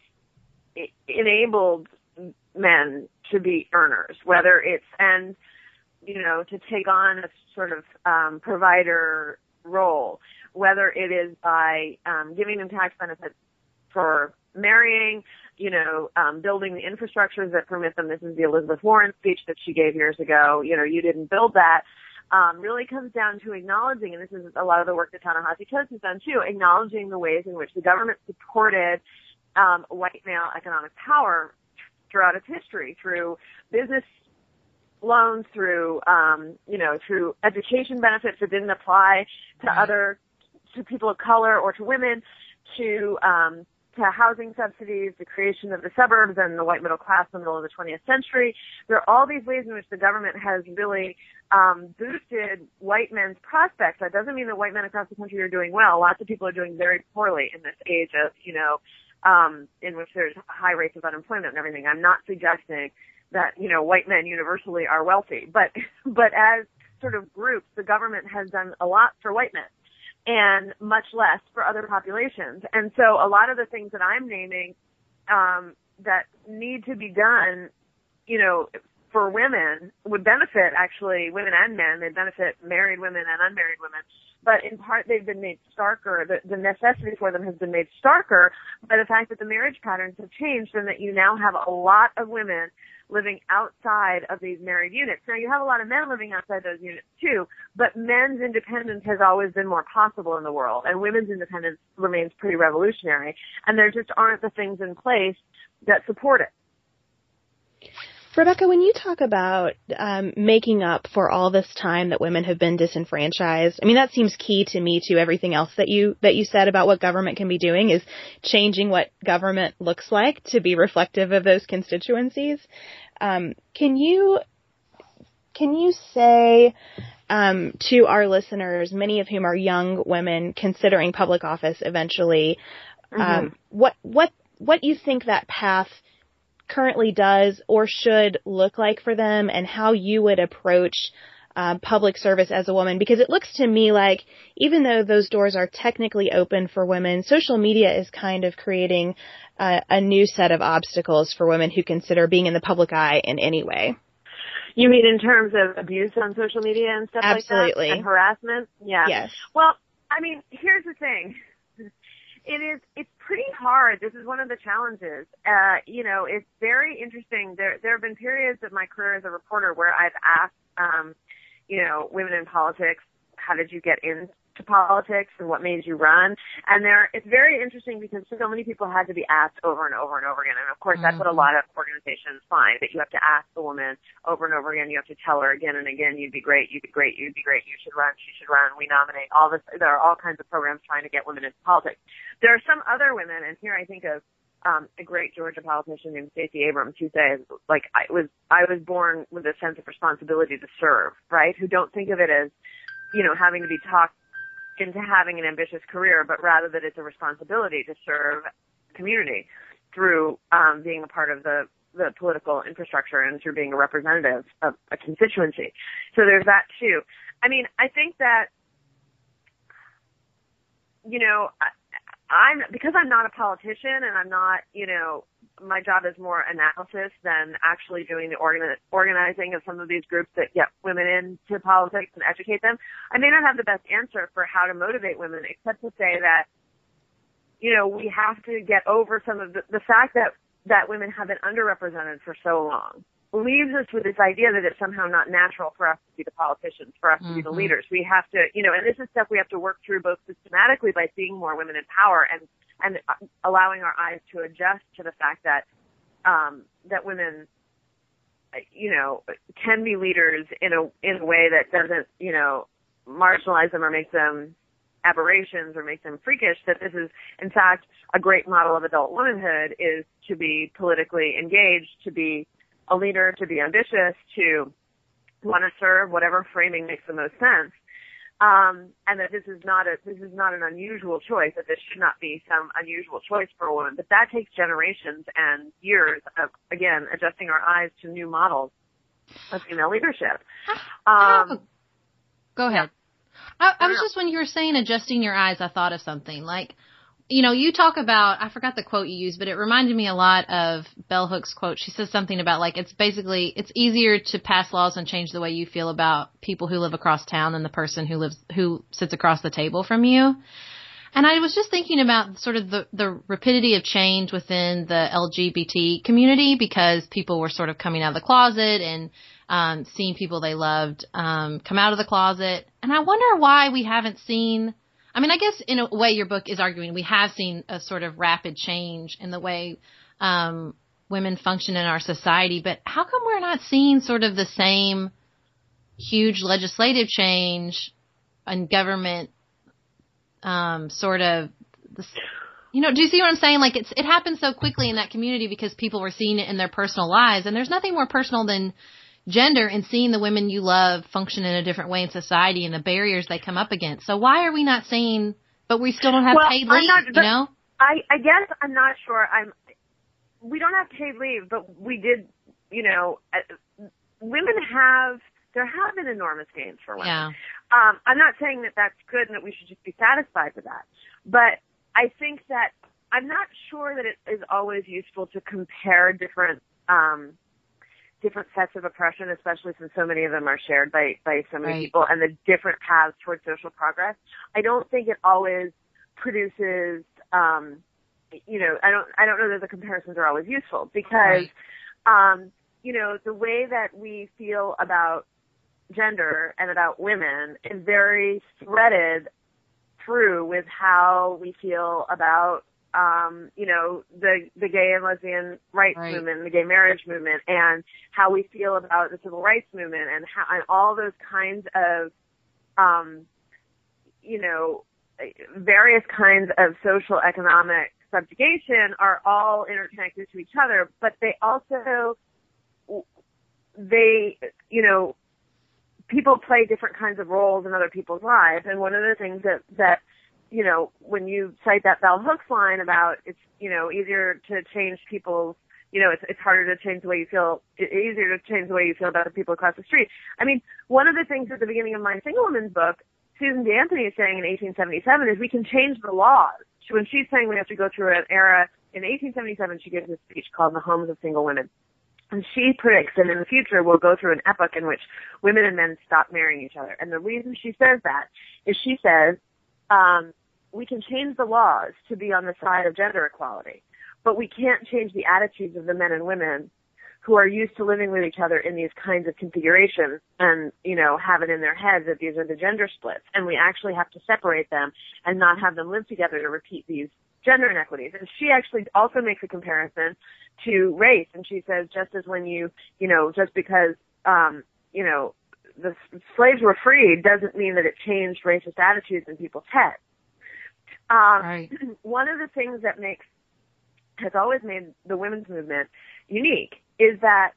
enabled men to be earners, whether it's, and, you know, to take on a sort of um, provider role, whether it is by um, giving them tax benefits for marrying, you know, um, building the infrastructures that permit them. This is the Elizabeth Warren speech that she gave years ago. You know, you didn't build that. Um, really comes down to acknowledging, and this is a lot of the work that Ta-Nehisi Coates has done too, acknowledging the ways in which the government supported um, white male economic power throughout its history, through business loans, through, um, you know, through education benefits that didn't apply to other, to people of color or to women, to, um, to housing subsidies, the creation of the suburbs and the white middle class in the middle of the twentieth century. There are all these ways in which the government has really um, boosted white men's prospects. That doesn't mean that white men across the country are doing well. Lots of people are doing very poorly in this age of, you know, um, in which there's high rates of unemployment and everything. I'm not suggesting that, you know, white men universally are wealthy, but but as sort of groups, the government has done a lot for white men and much less for other populations. And so a lot of the things that I'm naming um, that need to be done, you know, for women would benefit actually women and men. They benefit married women and unmarried women. But in part, they've been made starker. The, the necessity for them has been made starker by the fact that the marriage patterns have changed and that you now have a lot of women living outside of these married units. Now, you have a lot of men living outside those units, too, but men's independence has always been more possible in the world, and women's independence remains pretty revolutionary, and there just aren't the things in place that support it.
Rebecca, when you talk about um, making up for all this time that women have been disenfranchised, I mean, that seems key to me to everything else that you that you said about what government can be doing, is changing what government looks like to be reflective of those constituencies. Um, can you can you say um, to our listeners, many of whom are young women considering public office eventually, mm-hmm. um, what what what you think that path currently does or should look like for them, and how you would approach uh, public service as a woman? Because it looks to me like even though those doors are technically open for women, social media is kind of creating uh, a new set of obstacles for women who consider being in the public eye in any way.
You mean in terms of abuse on social media and stuff
Absolutely.
like that? And harassment? Yeah.
Yes.
Well, I mean, here's the thing. It is, it's pretty hard. This is one of the challenges. Uh, you know, it's very interesting. There, there have been periods of my career as a reporter where I've asked, um, you know, women in politics, how did you get into politics and what made you run? And there, it's very interesting because so many people had to be asked over and over and over again. And of course, that's what a lot of organizations find, that you have to ask the woman over and over again. You have to tell her again and again, you'd be great, you'd be great, you'd be great, you should run, she should run, we nominate, all this. There are all kinds of programs trying to get women into politics. There are some other women, and here I think of um, a great Georgia politician named Stacey Abrams, who says, like, I was, I was born with a sense of responsibility to serve, right? Who don't think of it as, you know, having to be talked into having an ambitious career, but rather that it's a responsibility to serve the community through um, being a part of the, the political infrastructure and through being a representative of a constituency. So there's that too. I mean, I think that, you know, I, I'm, because I'm not a politician and I'm not, you know, my job is more analysis than actually doing the organi- organizing of some of these groups that get women into politics and educate them. I may not have the best answer for how to motivate women, except to say that, you know, we have to get over some of the, the fact that, that women have been underrepresented for so long. Leaves us with this idea that it's somehow not natural for us to be the politicians, for us mm-hmm. to be the leaders. We have to, you know, and this is stuff we have to work through both systematically by seeing more women in power and and allowing our eyes to adjust to the fact that um, that women, you know, can be leaders in a in a way that doesn't, you know, marginalize them or make them aberrations or make them freakish, that this is, in fact, a great model of adult womanhood is to be politically engaged, to be a leader, to be ambitious, to want to serve, whatever framing makes the most sense. Um, and that this is not a, this is not an unusual choice, that this should not be some unusual choice for a woman. But that takes generations and years of, again, adjusting our eyes to new models of female leadership. Um,
Go ahead. I, I was just, when you were saying adjusting your eyes, I thought of something. Like, you know, you talk about, I forgot the quote you used, but it reminded me a lot of Bell Hooks' quote. She says something about, like, it's basically, it's easier to pass laws and change the way you feel about people who live across town than the person who lives, who sits across the table from you. And I was just thinking about sort of the, the rapidity of change within the L G B T community, because people were sort of coming out of the closet and um, seeing people they loved um, come out of the closet. And I wonder why we haven't seen, I mean, I guess in a way your book is arguing we have seen a sort of rapid change in the way um, women function in our society, but how come we're not seeing sort of the same huge legislative change and government um, sort of, this, you know, do you see what I'm saying? Like, it's, it happened so quickly in that community because people were seeing it in their personal lives, and there's nothing more personal than gender and seeing the women you love function in a different way in society and the barriers they come up against. So why are we not saying, but we still don't have
well,
paid
I'm
leave,
not,
you know?
I, I guess I'm not sure. I'm, we don't have paid leave, but we did, you know, uh, women have, there have been enormous gains for women.
Yeah.
Um, I'm not saying that that's good and that we should just be satisfied with that. But I think that I'm not sure that it is always useful to compare different, um, different sets of oppression, especially since so many of them are shared by, by so many
right.
people, and the different paths towards social progress. I don't think it always produces, um, you know, I don't, I don't know that the comparisons are always useful because, right. um, you know, the way that we feel about gender and about women is very threaded through with how we feel about, um, you know, the, the gay and lesbian rights
right.
movement, the gay marriage movement, and how we feel about the civil rights movement, and how, and all those kinds of, um, you know, various kinds of social economic subjugation are all interconnected to each other, but they also, they, you know, people play different kinds of roles in other people's lives. And one of the things that, that, you know, when you cite that Bell Hooks line about it's, you know, easier to change people's, you know, it's, it's harder to change the way you feel, easier to change the way you feel about the people across the street. I mean, one of the things at the beginning of my Single Woman's book, Susan B. Anthony is saying in eighteen seventy-seven is we can change the laws. So when she's saying we have to go through an era, in eighteen seventy-seven she gives a speech called The Homes of Single Women. And she predicts that in the future we'll go through an epoch in which women and men stop marrying each other. And the reason she says that is she says, um, we can change the laws to be on the side of gender equality, but we can't change the attitudes of the men and women who are used to living with each other in these kinds of configurations and, you know, have it in their heads that these are the gender splits. And we actually have to separate them and not have them live together to repeat these gender inequities. And she actually also makes a comparison to race. And she says, just as when you, you know, just because, um, you know, the slaves were freed doesn't mean that it changed racist attitudes in people's heads. Um,
right.
One of the things that makes, has always made the women's movement unique is that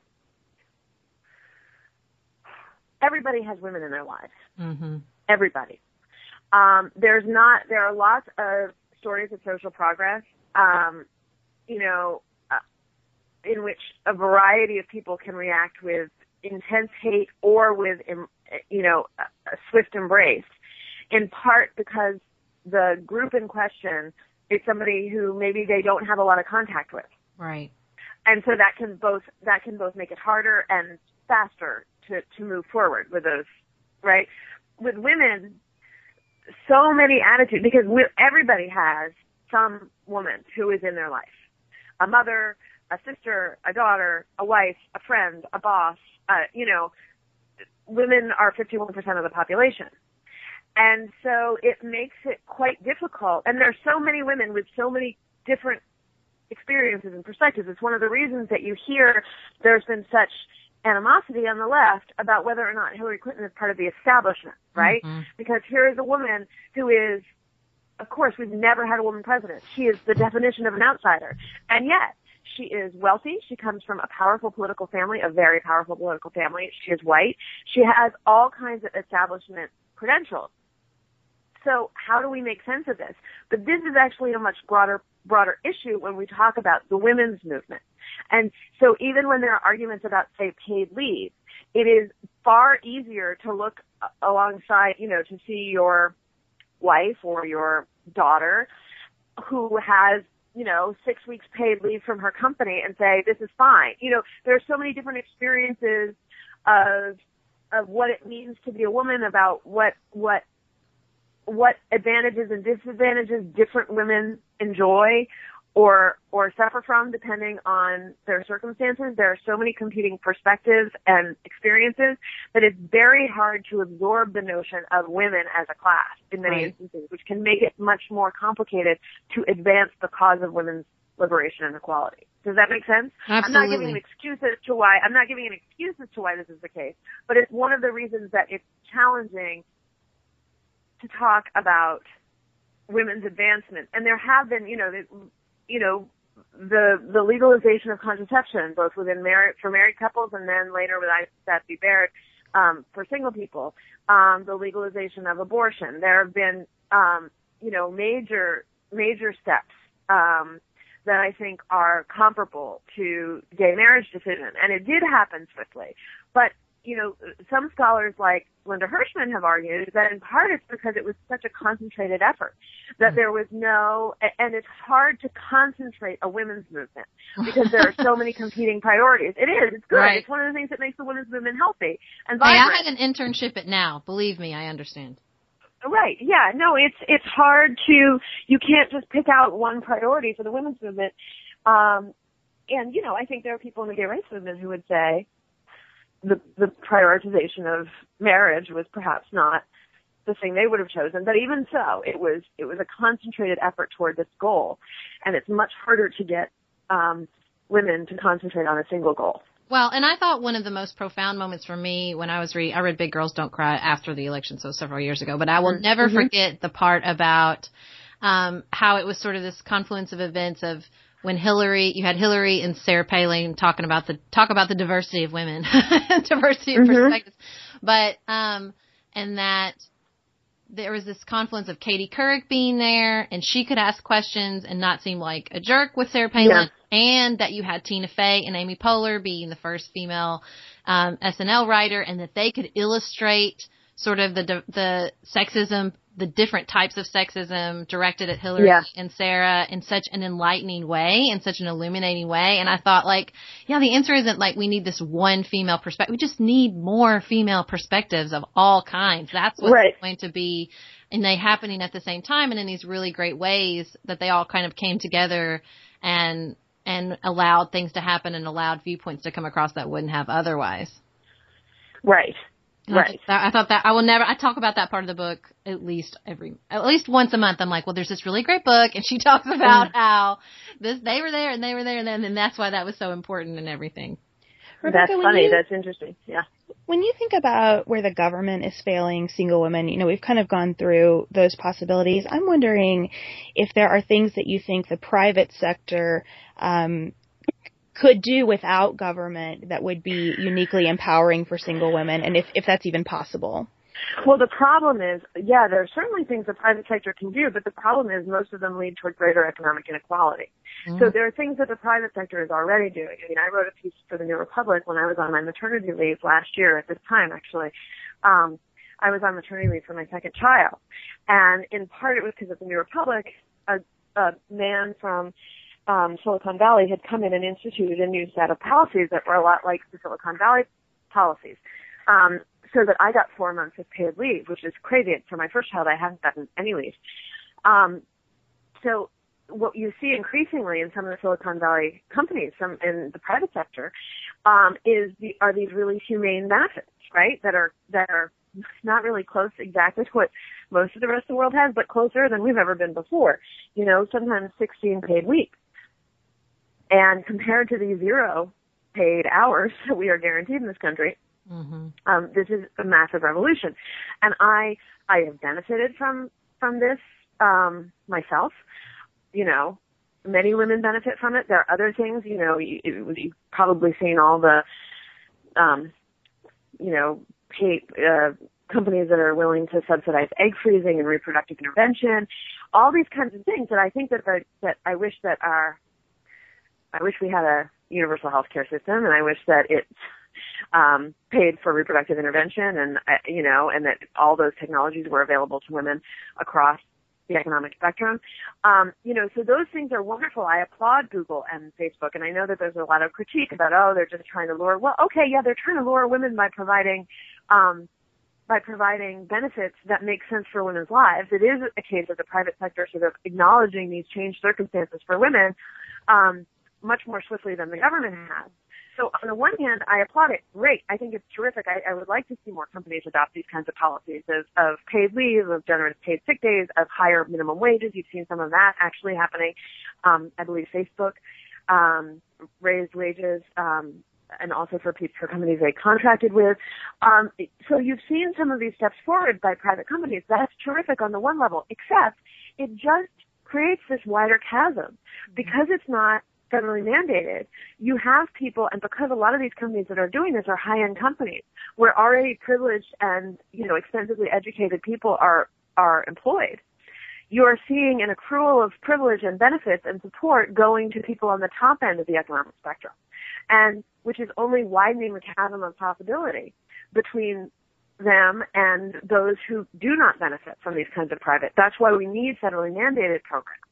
everybody has women in their lives.
Mm-hmm.
Everybody. Um, there's not, there are lots of stories of social progress, um, you know, uh, in which a variety of people can react with intense hate or with, you know, a, a swift embrace, in part because the group in question is somebody who maybe they don't have a lot of contact with.
Right.
And so that can both, that can both make it harder and faster to, to move forward with those, right? With women, so many attitudes, because we, everybody has some woman who is in their life. A mother, a sister, a daughter, a wife, a friend, a boss, uh, you know, women are fifty-one percent of the population. And so it makes it quite difficult. And there's so many women with so many different experiences and perspectives. It's one of the reasons that you hear there's been such animosity on the left about whether or not Hillary Clinton is part of the establishment, right?
Mm-hmm.
Because here is a woman who is of course, we've never had a woman president. She is the definition of an outsider. And yet, she is wealthy. She comes from a powerful political family, a very powerful political family. She is white. She has all kinds of establishment credentials. So how do we make sense of this? But this is actually a much broader, broader issue when we talk about the women's movement. And so even when there are arguments about, say, paid leave, it is far easier to look alongside, you know, to see your wife or your daughter who has, you know, six weeks paid leave from her company and say, this is fine. You know, there are so many different experiences of, of what it means to be a woman, about what, what, what advantages and disadvantages different women enjoy or, or suffer from depending on their circumstances. There are so many competing perspectives and experiences that it's very hard to absorb the notion of women as a class in many
right.
instances, which can make it much more complicated to advance the cause of women's liberation and equality. Does that make sense?
Absolutely.
I'm not giving an excuse as to why, I'm not giving an excuse as to why this is the case, but it's one of the reasons that it's challenging to talk about women's advancement. And there have been, you know, the, you know, the the legalization of contraception, both within married for married couples and then later with Isaac B. Barrett um, for single people, um, the legalization of abortion. There have been, um, you know, major major steps um, that I think are comparable to gay marriage decision, and it did happen swiftly. But you know, some scholars like Linda Hirschman have argued that in part it's because it was such a concentrated effort, that there was no, and it's hard to concentrate a women's movement because there are so many competing priorities. It is, it's good.
Right.
It's one of the things that makes the women's movement healthy and
Hey,
vibrant.
I had an internship at Now. Believe me, I understand.
Right, yeah, no, it's, it's hard to, you can't just pick out one priority for the women's movement. Um, and, you know, I think there are people in the gay rights movement who would say, the the prioritization of marriage was perhaps not the thing they would have chosen. But even so, it was it was a concentrated effort toward this goal, and it's much harder to get um, women to concentrate on a single goal.
Well, and I thought one of the most profound moments for me when I was reading, I read Big Girls Don't Cry after the election, so several years ago, but I will never mm-hmm. forget the part about um, how it was sort of this confluence of events of when Hillary, you had Hillary and Sarah Palin talking about the, talk about the diversity of women, diversity of mm-hmm. perspectives. But, um, and that there was this confluence of Katie Couric being there and she could ask questions and not seem like a jerk with Sarah Palin. Yeah. And that you had Tina Fey and Amy Poehler being the first female, um, S N L writer, and that they could illustrate sort of the, the sexism, the different types of sexism directed at Hillary yeah. and Sarah in such an enlightening way, in such an illuminating way. And I thought, like, yeah, the answer isn't like we need this one female perspective. We just need more female perspectives of all kinds. That's what's right. going to be, and they happening at the same time and in these really great ways that they all kind of came together and and allowed things to happen and allowed viewpoints to come across that wouldn't have otherwise.
Right.
And
right.
I, I thought that I will never, I talk about that part of the book at least every, at least once a month. I'm like, well, there's this really great book and she talks about mm. how this, they were there and they were there and then, and that's why that was so important and everything.
Rebecca, that's funny. You, that's interesting. Yeah.
When you think about where the government is failing single women, you know, we've kind of gone through those possibilities. I'm wondering if there are things that you think the private sector, um, could do without government that would be uniquely empowering for single women, and if, if that's even possible.
Well, the problem is, yeah, there are certainly things the private sector can do, but the problem is most of them lead toward greater economic inequality. Mm-hmm. So there are things that the private sector is already doing. I mean, I wrote a piece for the New Republic when I was on my maternity leave last year at this time, actually. Um, I was on maternity leave for my second child. And in part it was because at the New Republic, a, a man from Um, Silicon Valley had come in and instituted a new set of policies that were a lot like the Silicon Valley policies, um, so that I got four months of paid leave, which is crazy. For my first child, I hadn't gotten any leave. Um, so what you see increasingly in some of the Silicon Valley companies, some in the private sector, um, is the, are these really humane methods, right? That are that are not really close exactly to what most of the rest of the world has, but closer than we've ever been before. You know, sometimes sixteen paid weeks. And compared to the zero paid hours that we are guaranteed in this country, mm-hmm. um, this is a massive revolution. And I, I have benefited from, from this, um, myself. You know, many women benefit from it. There are other things, you know, you, you've probably seen all the, um, you know, pay, uh, companies that are willing to subsidize egg freezing and reproductive intervention, all these kinds of things that I think that the, that I wish that our, I wish we had a universal health care system, and I wish that it um, paid for reproductive intervention, and uh, you know, and that all those technologies were available to women across the economic spectrum. Um, you know, so those things are wonderful. I applaud Google and Facebook, and I know that there's a lot of critique about, oh, they're just trying to lure. Well, okay, yeah, they're trying to lure women by providing, um, by providing benefits that make sense for women's lives. It is a case of the private sector sort of acknowledging these changed circumstances for women, um, much more swiftly than the government has. So on the one hand, I applaud it. Great. I think it's terrific. I, I would like to see more companies adopt these kinds of policies of, of paid leave, of generous paid sick days, of higher minimum wages. You've seen some of that actually happening. Um, I believe Facebook um, raised wages, um, and also for people, for companies they contracted with. Um, so you've seen some of these steps forward by private companies. That's terrific on the one level, except it just creates this wider chasm because it's not federally mandated. You have people, and because a lot of these companies that are doing this are high-end companies where already privileged and, you know, extensively educated people are, are employed, you are seeing an accrual of privilege and benefits and support going to people on the top end of the economic spectrum, and which is only widening the chasm of possibility between them and those who do not benefit from these kinds of private. That's why we need federally mandated programs.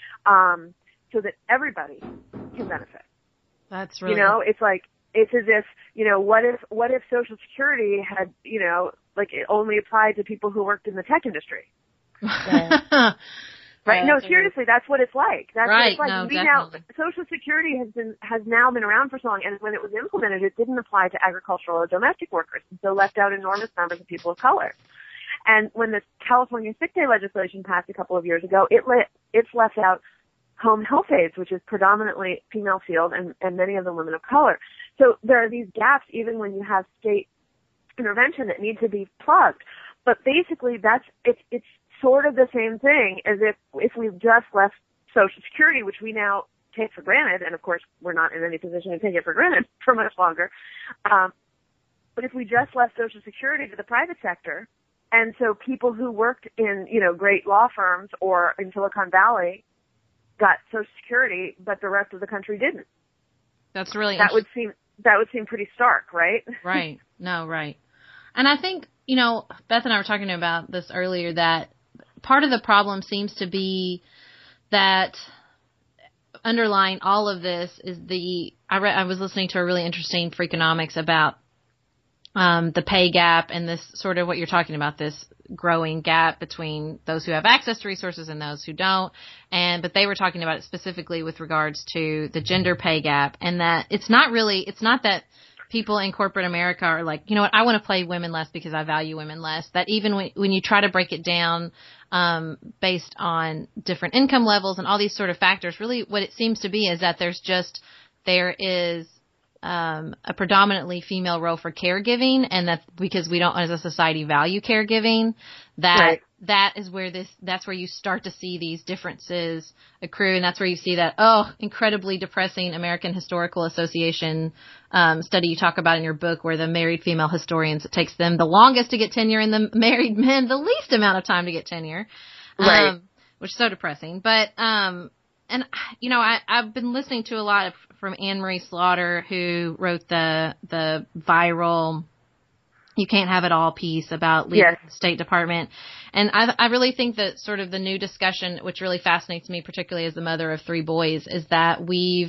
Um, so that everybody can benefit.
That's really,
you know, it's like, it's as if, you know, what if, what if Social Security had, you know, like it only applied to people who worked in the tech industry? Yeah. Right? Yeah, no, seriously, that's what it's like. That's
right.
what it's like.
No,
we now, Social Security has been, has now been around for so long, and when it was implemented, it didn't apply to agricultural or domestic workers, and so left out enormous numbers of people of color. And when the California sick day legislation passed a couple of years ago, it let, it's left out home health aides, which is predominantly female field, and, and many of them women of color. So there are these gaps even when you have state intervention that need to be plugged. But basically that's, it's, it's sort of the same thing as if, if we just left Social Security, which we now take for granted, and of course we're not in any position to take it for granted for much longer. Um, but if we just left Social Security to the private sector, and so people who worked in, you know, great law firms or in Silicon Valley got Social Security, but the rest of the country didn't.
That's really
that would seem that would seem pretty stark, right?
Right. No, right. And I think, you know, Beth and I were talking about this earlier, that part of the problem seems to be that underlying all of this is the I read I was listening to a really interesting Freakonomics about um, the pay gap and this sort of what you're talking about, this growing gap between those who have access to resources and those who don't. And, but they were talking about it specifically with regards to the gender pay gap, and that it's not really, it's not that people in corporate America are like, you know what, I want to pay women less because I value women less. That even when, when you try to break it down, um, based on different income levels and all these sort of factors, really what it seems to be is that there's just, there is, Um, a predominantly female role for caregiving, and that because we don't as a society value caregiving, that right. that is where this, that's where you start to see these differences accrue. And that's where you see that, oh, incredibly depressing American Historical Association, um, study you talk about in your book, where the married female historians, it takes them the longest to get tenure and the married men the least amount of time to get tenure.
Right.
Um, which is so depressing. But, um, and, you know, I, I've been listening to a lot of, from Anne Marie Slaughter, who wrote the the viral "You Can't Have It All" piece about leaving
yes.
the State Department. And I, I really think that sort of the new discussion, which really fascinates me, particularly as the mother of three boys, is that we've,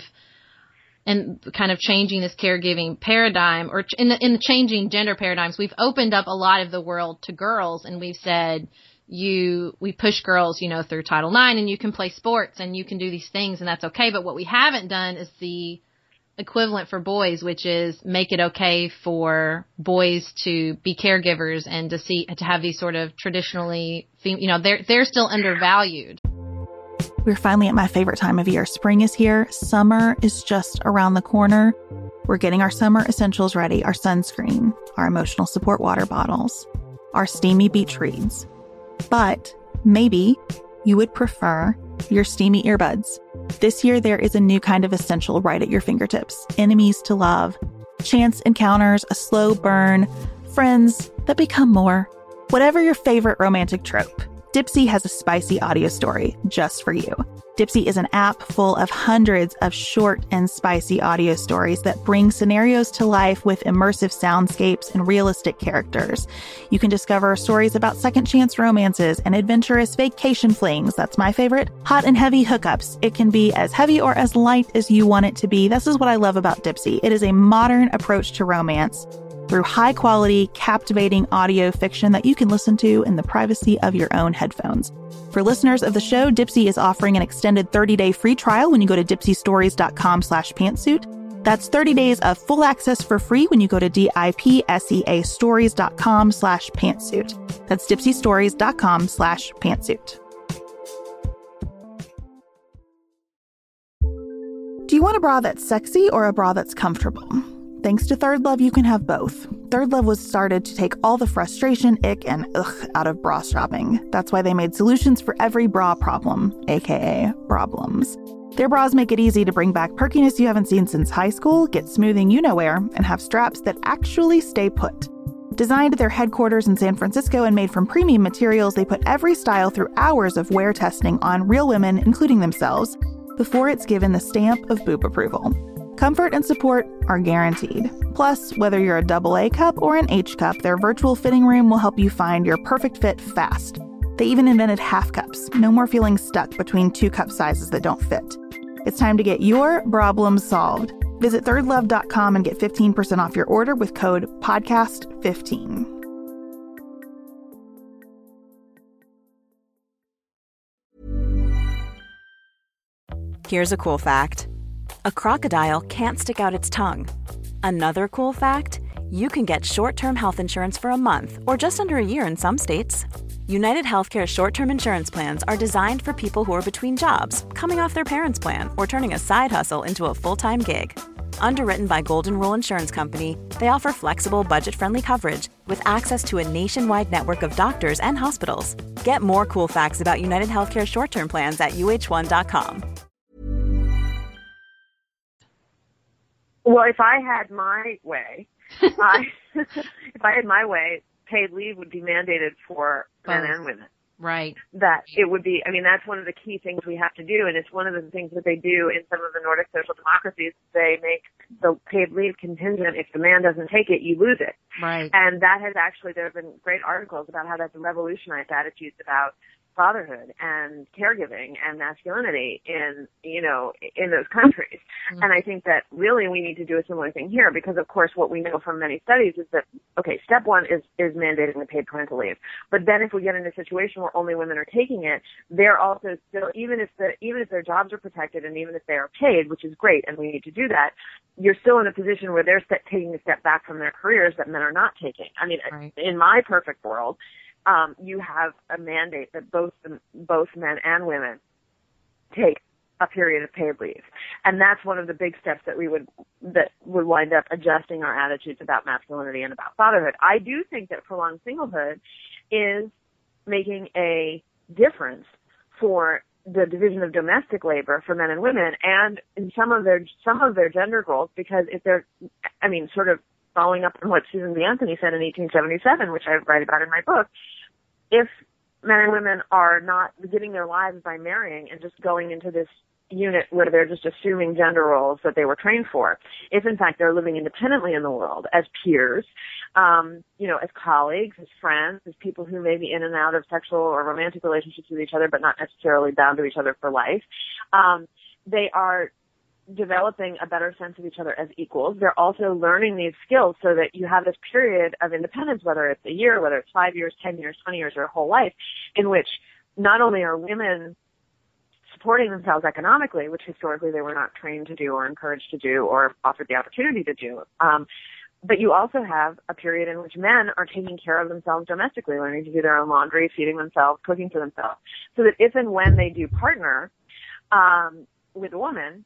and kind of changing this caregiving paradigm, or in the, in the changing gender paradigms, we've opened up a lot of the world to girls, and we've said, you, we push girls, you know, through Title nine, and you can play sports and you can do these things, and that's okay. But what we haven't done is the equivalent for boys, which is make it okay for boys to be caregivers and to see, to have these sort of traditionally, you know, they're, they're still undervalued.
We're finally at my favorite time of year. Spring is here. Summer is just around the corner. We're getting our summer essentials ready, our sunscreen, our emotional support water bottles, our steamy beach reads. But maybe you would prefer your steamy earbuds. This year, there is a new kind of essential right at your fingertips. Enemies to love, chance encounters, a slow burn, friends that become more. Whatever your favorite romantic trope, Dipsea has a spicy audio story just for you. Dipsea is an app full of hundreds of short and spicy audio stories that bring scenarios to life with immersive soundscapes and realistic characters. You can discover stories about second chance romances and adventurous vacation flings. That's my favorite. Hot and heavy hookups. It can be as heavy or as light as you want it to be. This is what I love about Dipsea. It is a modern approach to romance through high-quality, captivating audio fiction that you can listen to in the privacy of your own headphones. For listeners of the show, Dipsea is offering an extended thirty-day free trial when you go to dipseastories.com slash pantsuit. That's thirty days of full access for free when you go to D-I-P-S-E-A stories.com slash pantsuit. That's dipseastories.com slash pantsuit. Do you want a bra that's sexy or a bra that's comfortable? Thanks to Third Love, you can have both. Third Love was started to take all the frustration, ick, and ugh out of bra shopping. That's why they made solutions for every bra problem, aka problems. Their bras make it easy to bring back perkiness you haven't seen since high school, get smoothing you-know-where, and have straps that actually stay put. Designed at their headquarters in San Francisco and made from premium materials, they put every style through hours of wear testing on real women, including themselves, before it's given the stamp of boob approval. Comfort and support are guaranteed. Plus, whether you're a double A cup or an H cup, their virtual fitting room will help you find your perfect fit fast. They even invented half cups. No more feeling stuck between two cup sizes that don't fit. It's time to get your problem solved. Visit third love dot com and get fifteen percent off your order with code podcast fifteen.
Here's a cool fact. A crocodile can't stick out its tongue. Another cool fact, you can get short-term health insurance for a month or just under a year in some states. United Healthcare short-term insurance plans are designed for people who are between jobs, coming off their parents' plan, or turning a side hustle into a full-time gig. Underwritten by Golden Rule Insurance Company, they offer flexible, budget-friendly coverage with access to a nationwide network of doctors and hospitals. Get more cool facts about United Healthcare short-term plans at U H one dot com.
Well, if I had my way, I, if I had my way, paid leave would be mandated for men and women.
Right.
That it would be, I mean, that's one of the key things we have to do, and it's one of the things that they do in some of the Nordic social democracies. They make the paid leave contingent. If the man doesn't take it, you lose it.
Right.
And that has actually, there have been great articles about how that's revolutionized attitudes about fatherhood and caregiving and masculinity in, you know, in those countries. Mm-hmm. And I think that really we need to do a similar thing here because, of course, what we know from many studies is that, okay, step one is, is mandating the paid parental leave. But then if we get in a situation where only women are taking it, they're also still, even if the, even if their jobs are protected and even if they are paid, which is great and we need to do that, you're still in a position where they're st- taking a step back from their careers that men are not taking. I mean, right. In my perfect world, Um, you have a mandate that both both men and women take a period of paid leave, and that's one of the big steps that we would that would wind up adjusting our attitudes about masculinity and about fatherhood. I do think that prolonged singlehood is making a difference for the division of domestic labor for men and women, and in some of their some of their gender goals, because if they're, I mean, sort of following up on what Susan B. Anthony said in eighteen seventy-seven, which I write about in my book, if men and women are not beginning their lives by marrying and just going into this unit where they're just assuming gender roles that they were trained for, if in fact they're living independently in the world as peers, um, you know, as colleagues, as friends, as people who may be in and out of sexual or romantic relationships with each other but not necessarily bound to each other for life, um, they are developing a better sense of each other as equals. They're also learning these skills so that you have this period of independence, whether it's a year, whether it's five years, ten years, twenty years, or a whole life, in which not only are women supporting themselves economically, which historically they were not trained to do or encouraged to do or offered the opportunity to do, um, but you also have a period in which men are taking care of themselves domestically, learning to do their own laundry, feeding themselves, cooking for themselves, so that if and when they do partner um, with a woman,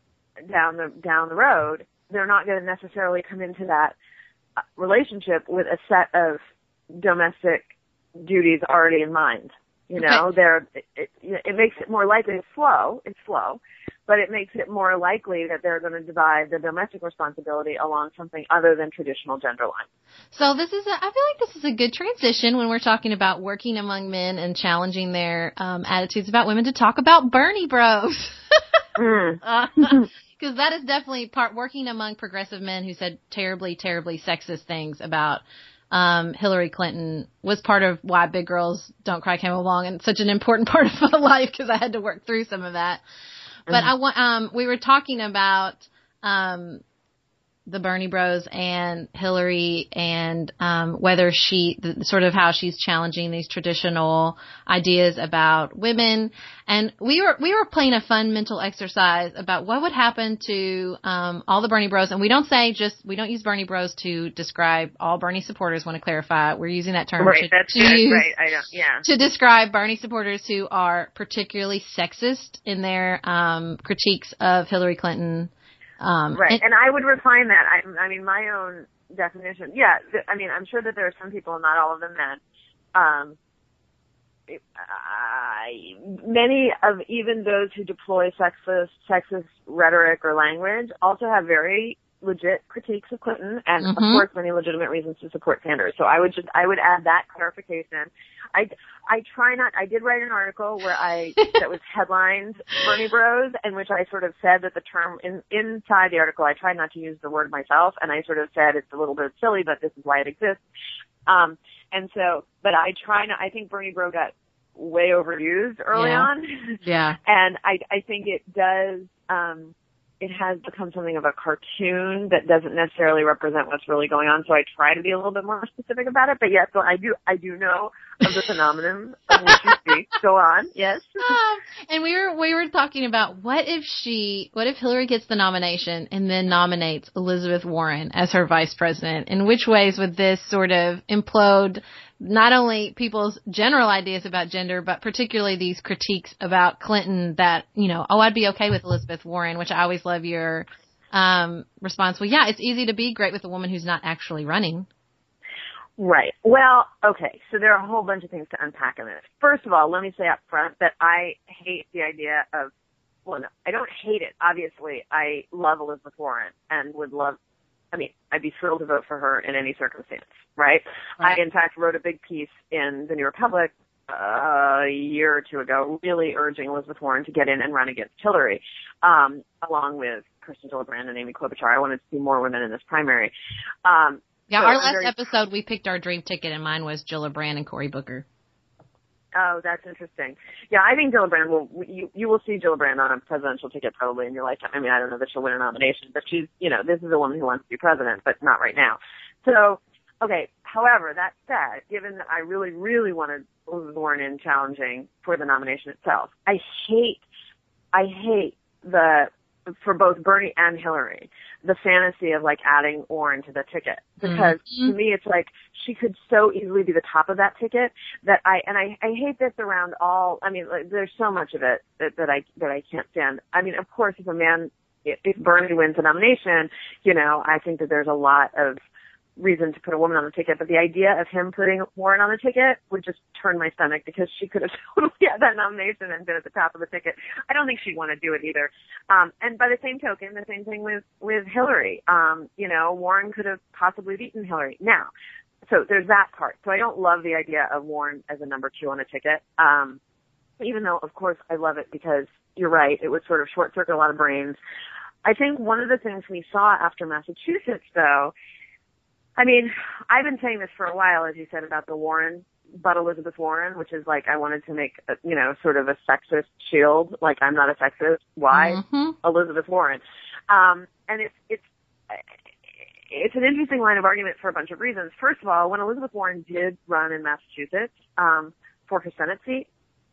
down the down the road, they're not going to necessarily come into that relationship with a set of domestic duties already in mind. You know,
Okay.
they're, it, it, it makes it more likely. It's slow. It's slow. But it makes it more likely that they're going to divide the domestic responsibility along something other than traditional gender lines.
So this is, a, I feel like this is a good transition when we're talking about working among men and challenging their um, attitudes about women to talk about Bernie Bros.
Mm.
Because that is definitely part working among progressive men who said terribly, terribly sexist things about um, Hillary Clinton was part of why Big Girls Don't Cry came along, and such an important part of my life because I had to work through some of that. But I want, um, we were talking about, um, the Bernie Bros and Hillary and, um, whether she, the, sort of how she's challenging these traditional ideas about women. And we were, we were playing a fun mental exercise about what would happen to, um, all the Bernie Bros. And we don't say just, we don't use Bernie Bros to describe all Bernie supporters, want to clarify. We're using that term
Right,
to,
that's
to
good,
use,
right, I don't, yeah.
to describe Bernie supporters who are particularly sexist in their, um, critiques of Hillary Clinton. Um,
Right,
and,
and I would refine that. I, I mean, my own definition. Yeah, th- I mean, I'm sure that there are some people, not all of them men. Um, I, many of even those who deploy sexist, sexist rhetoric or language also have very legit critiques of Clinton, and
mm-hmm.
of course, many legitimate reasons to support Sanders. So I would just, I would add that clarification. I, I try not, I did write an article where I, that was headlined Bernie Bros, in which I sort of said that the term, in, inside the article, I tried not to use the word myself, and I sort of said it's a little bit silly, but this is why it exists. Um, and so, but I try not, I think Bernie Bro got way overused early
yeah.
on.
Yeah.
And I, I think it does, um, it has become something of a cartoon that doesn't necessarily represent what's really going on. So I try to be a little bit more specific about it. But yes, so I do, I do know of the phenomenon of which you speak. Go on. Yes.
Um, and we were, we were talking about what if she, what if Hillary gets the nomination and then nominates Elizabeth Warren as her vice president? In which ways would this sort of implode not only people's general ideas about gender, but particularly these critiques about Clinton that, you know, oh, I'd be okay with Elizabeth Warren, which I always love your um, response. Well, yeah, it's easy to be great with a woman who's not actually running.
Right. Well, okay. So there are a whole bunch of things to unpack in this. First of all, let me say up front that I hate the idea of, well, no, I don't hate it. Obviously, I love Elizabeth Warren and would love, I mean, I'd be thrilled to vote for her in any circumstance, right?
Right.
I, in fact, wrote a big piece in the New Republic uh, a year or two ago, really urging Elizabeth Warren to get in and run against Hillary, um, along with Kirsten Gillibrand and Amy Klobuchar. I wanted to see more women in this primary. Um,
Yeah,
so
our
I'm
last
very-
episode, we picked our dream ticket, and mine was Gillibrand and Cory Booker.
Oh, that's interesting. Yeah, I think Gillibrand will, you, you will see Gillibrand on a presidential ticket probably in your lifetime. I mean, I don't know that she'll win a nomination, but she's, you know, this is a woman who wants to be president, but not right now. So, okay, however, that said, given that I really, really wanted Elizabeth Warren in challenging for the nomination itself, I hate, I hate the, for both Bernie and Hillary, the fantasy of like adding Warren to the ticket, because
mm-hmm.
to me it's like she could so easily be the top of that ticket that I, and I, I hate this around all, I mean, like, there's so much of it that, that I, that I can't stand. I mean, of course, if a man, if, if Bernie wins the nomination, you know, I think that there's a lot of reason to put a woman on the ticket, but the idea of him putting Warren on the ticket would just turn my stomach because she could have totally had that nomination and been at the top of the ticket. I don't think she'd want to do it either. Um, and by the same token, the same thing with, with Hillary. Um, you know, Warren could have possibly beaten Hillary. Now, so there's that part. So I don't love the idea of Warren as a number two on a ticket. Um, even though, of course, I love it because you're right. It would sort of short circuit a lot of brains. I think one of the things we saw after Massachusetts, though, I mean, I've been saying this for a while, as you said, about the Warren, but Elizabeth Warren, which is like I wanted to make, a, you know, sort of a sexist shield. Like, I'm not a sexist. Why?
Mm-hmm.
Elizabeth Warren. Um, and it's, it's, it's an interesting line of argument for a bunch of reasons. First of all, when Elizabeth Warren did run in Massachusetts um, for her Senate seat,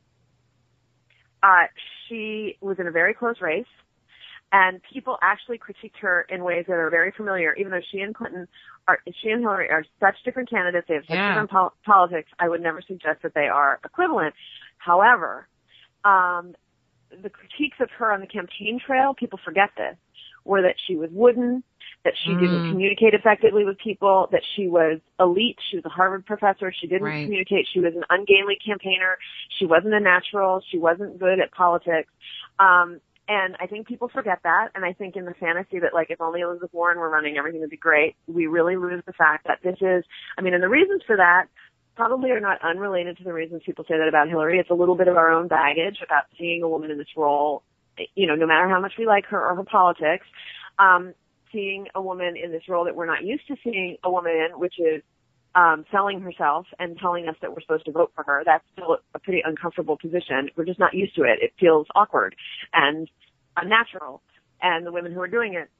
uh, she was in a very close race. And people actually critiqued her in ways that are very familiar, even though she and Clinton are, she and Hillary are such different candidates. They have such
yeah.
different pol- politics. I would never suggest that they are equivalent. However, um, the critiques of her on the campaign trail, people forget this, were that she was wooden, that she
Mm.
didn't communicate effectively with people, that she was elite. She was a Harvard professor. She didn't
Right.
communicate. She was an ungainly campaigner. She wasn't a natural. She wasn't good at politics. Um, and I think people forget that. And I think in the fantasy that, like, if only Elizabeth Warren were running, everything would be great, we really lose the fact that this is, I mean, and the reasons for that probably are not unrelated to the reasons people say that about Hillary. It's a little bit of our own baggage about seeing a woman in this role, you know, no matter how much we like her or her politics, um, seeing a woman in this role that we're not used to seeing a woman in, which is um, selling herself and telling us that we're supposed to vote for her. That's still a pretty uncomfortable position. We're just not used to it. It feels awkward and unnatural, and the women who are doing it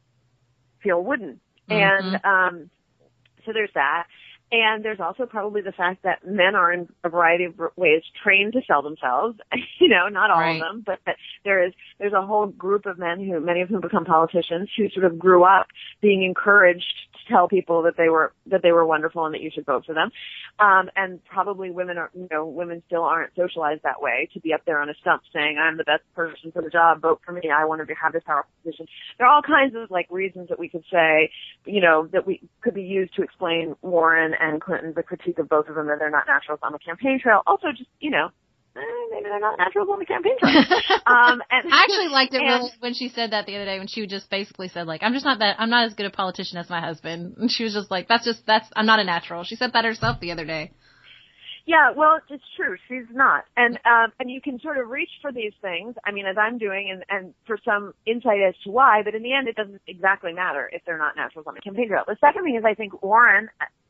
feel wooden.
Mm-hmm.
And um, so there's that. And there's also probably the fact that men are in a variety of ways trained to sell themselves. You know, not all
Right.
of them, but that there is, there's a whole group of men who, many of whom become politicians, who sort of grew up being encouraged to tell people that they were, that they were wonderful and that you should vote for them. Um, and probably women are, you know, women still aren't socialized that way to be up there on a stump saying, I'm the best person for the job, vote for me, I want to have this powerful position. There are all kinds of, like, reasons that we could say, you know, that we could be used to explain Warren and Clinton, the critique of both of them, that they're not naturals on the campaign trail. Also, just, you know, eh, maybe they're not naturals on the campaign trail. um, and,
I actually liked it
and,
really when she said that the other day, when she just basically said, like, I'm just not that, I'm not as good a politician as my husband. And she was just like, that's just, that's, I'm not a natural. She said that herself the other day.
Yeah, well, it's true. She's not. And um, and you can sort of reach for these things, I mean, as I'm doing, and, and for some insight as to why, but in the end, it doesn't exactly matter if they're not naturals on the campaign trail. The second thing is, I think Warren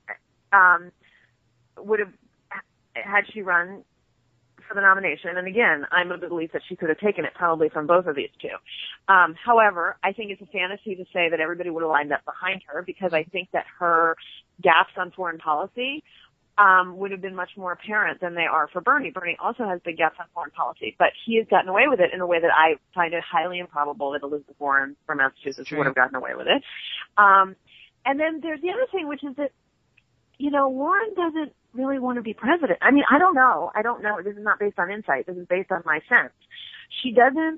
um, would have, had she run for the nomination, and again, I'm of the belief that she could have taken it probably from both of these two. Um, however, I think it's a fantasy to say that everybody would have lined up behind her, because I think that her gaps on foreign policy Um, would have been much more apparent than they are for Bernie. Bernie also has big gaps on foreign policy, but he has gotten away with it in a way that I find it highly improbable that Elizabeth Warren from Massachusetts would have gotten away with it. Um, and then there's the other thing, which is that, you know, Warren doesn't really want to be president. I mean, I don't know. I don't know. This is not based on insight. This is based on my sense. She doesn't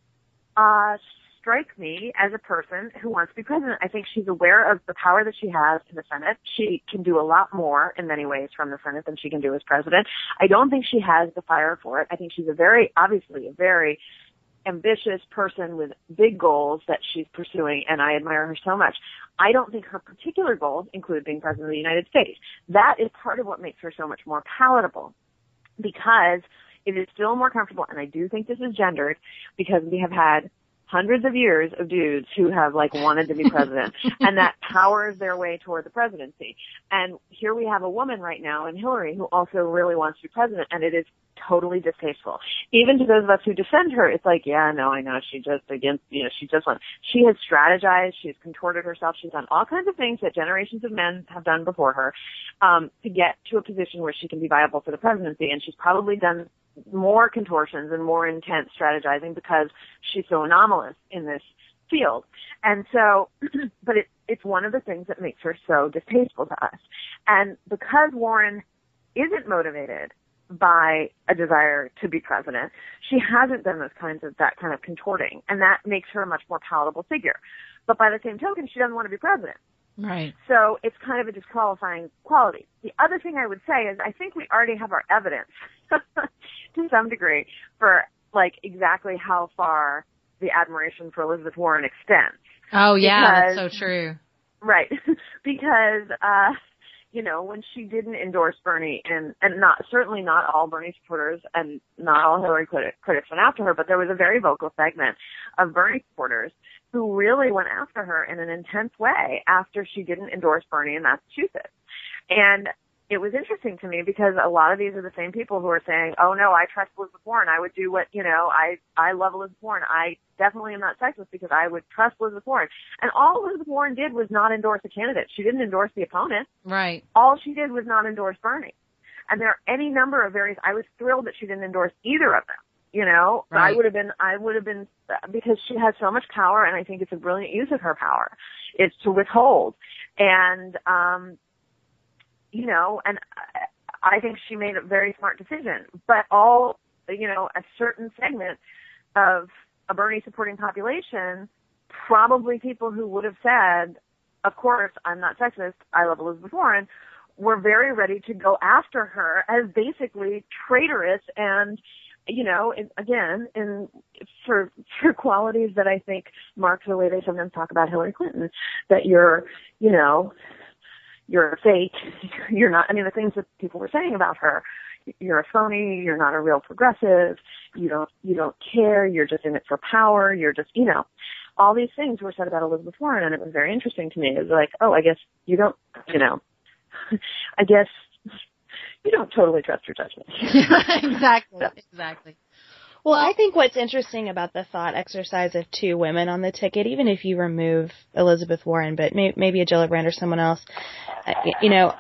uh strike me as a person who wants to be president. I think she's aware of the power that she has in the Senate. She can do a lot more in many ways from the Senate than she can do as president. I don't think she has the fire for it. I think she's a very, obviously a very ambitious person with big goals that she's pursuing, and I admire her so much. I don't think her particular goals include being president of the United States. That is part of what makes her so much more palatable, because it is still more comfortable, and I do think this is gendered, because we have had hundreds of years of dudes who have, like, wanted to be president, and that powers their way toward the presidency. And here we have a woman right now in Hillary who also really wants to be president, and it is totally distasteful. Even to those of us who defend her, it's like, yeah, no, I know, she just against, you know, she just wants, she has strategized, she's contorted herself, she's done all kinds of things that generations of men have done before her, um, to get to a position where she can be viable for the presidency, and she's probably done more contortions and more intense strategizing because she's so anomalous in this field. And so, but it, it's one of the things that makes her so distasteful to us. And because Warren isn't motivated by a desire to be president, she hasn't done those kinds of, that kind of contorting, and that makes her a much more palatable figure. But by the same token, she doesn't want to be president.
Right.
So it's kind of a disqualifying quality. The other thing I would say is I think we already have our evidence to some degree for, like, exactly how far the admiration for Elizabeth Warren extends.
Oh, yeah,
because,
that's so true.
Right. Because, uh, you know, when she didn't endorse Bernie, and, and not, certainly not all Bernie supporters and not all Hillary critics went after her, but there was a very vocal segment of Bernie supporters who really went after her in an intense way after she didn't endorse Bernie in Massachusetts. And it was interesting to me because a lot of these are the same people who are saying, oh no, I trust Elizabeth Warren. I would do what, you know, I, I love Elizabeth Warren. I definitely am not sexist because I would trust Elizabeth Warren. And all Elizabeth Warren did was not endorse a candidate. She didn't endorse the opponent.
Right.
All she did was not endorse Bernie. And there are any number of various, I was thrilled that she didn't endorse either of them. You know,
right.
I would have been, I would have been, because she has so much power, and I think it's a brilliant use of her power, is to withhold. And, um, you know, and I think she made a very smart decision. But all, you know, a certain segment of a Bernie supporting population probably people who would have said, of course, I'm not sexist, I love Elizabeth Warren, were very ready to go after her as basically traitorous and, you know, in, again, in for for qualities that I think mark the way they sometimes talk about Hillary Clinton, that you're, you know, you're a fake, you're not, I mean, the things that people were saying about her, you're a phony, you're not a real progressive, you don't, you don't care, you're just in it for power, you're just, you know, all these things were said about Elizabeth Warren, and it was very interesting to me. It was like, oh, I guess you don't, you know, I guess you don't totally trust your judgment.
Exactly, so. exactly.
Well, I think what's interesting about the thought exercise of two women on the ticket, even if you remove Elizabeth Warren, but may, maybe a Gillibrand or someone else, uh, you know,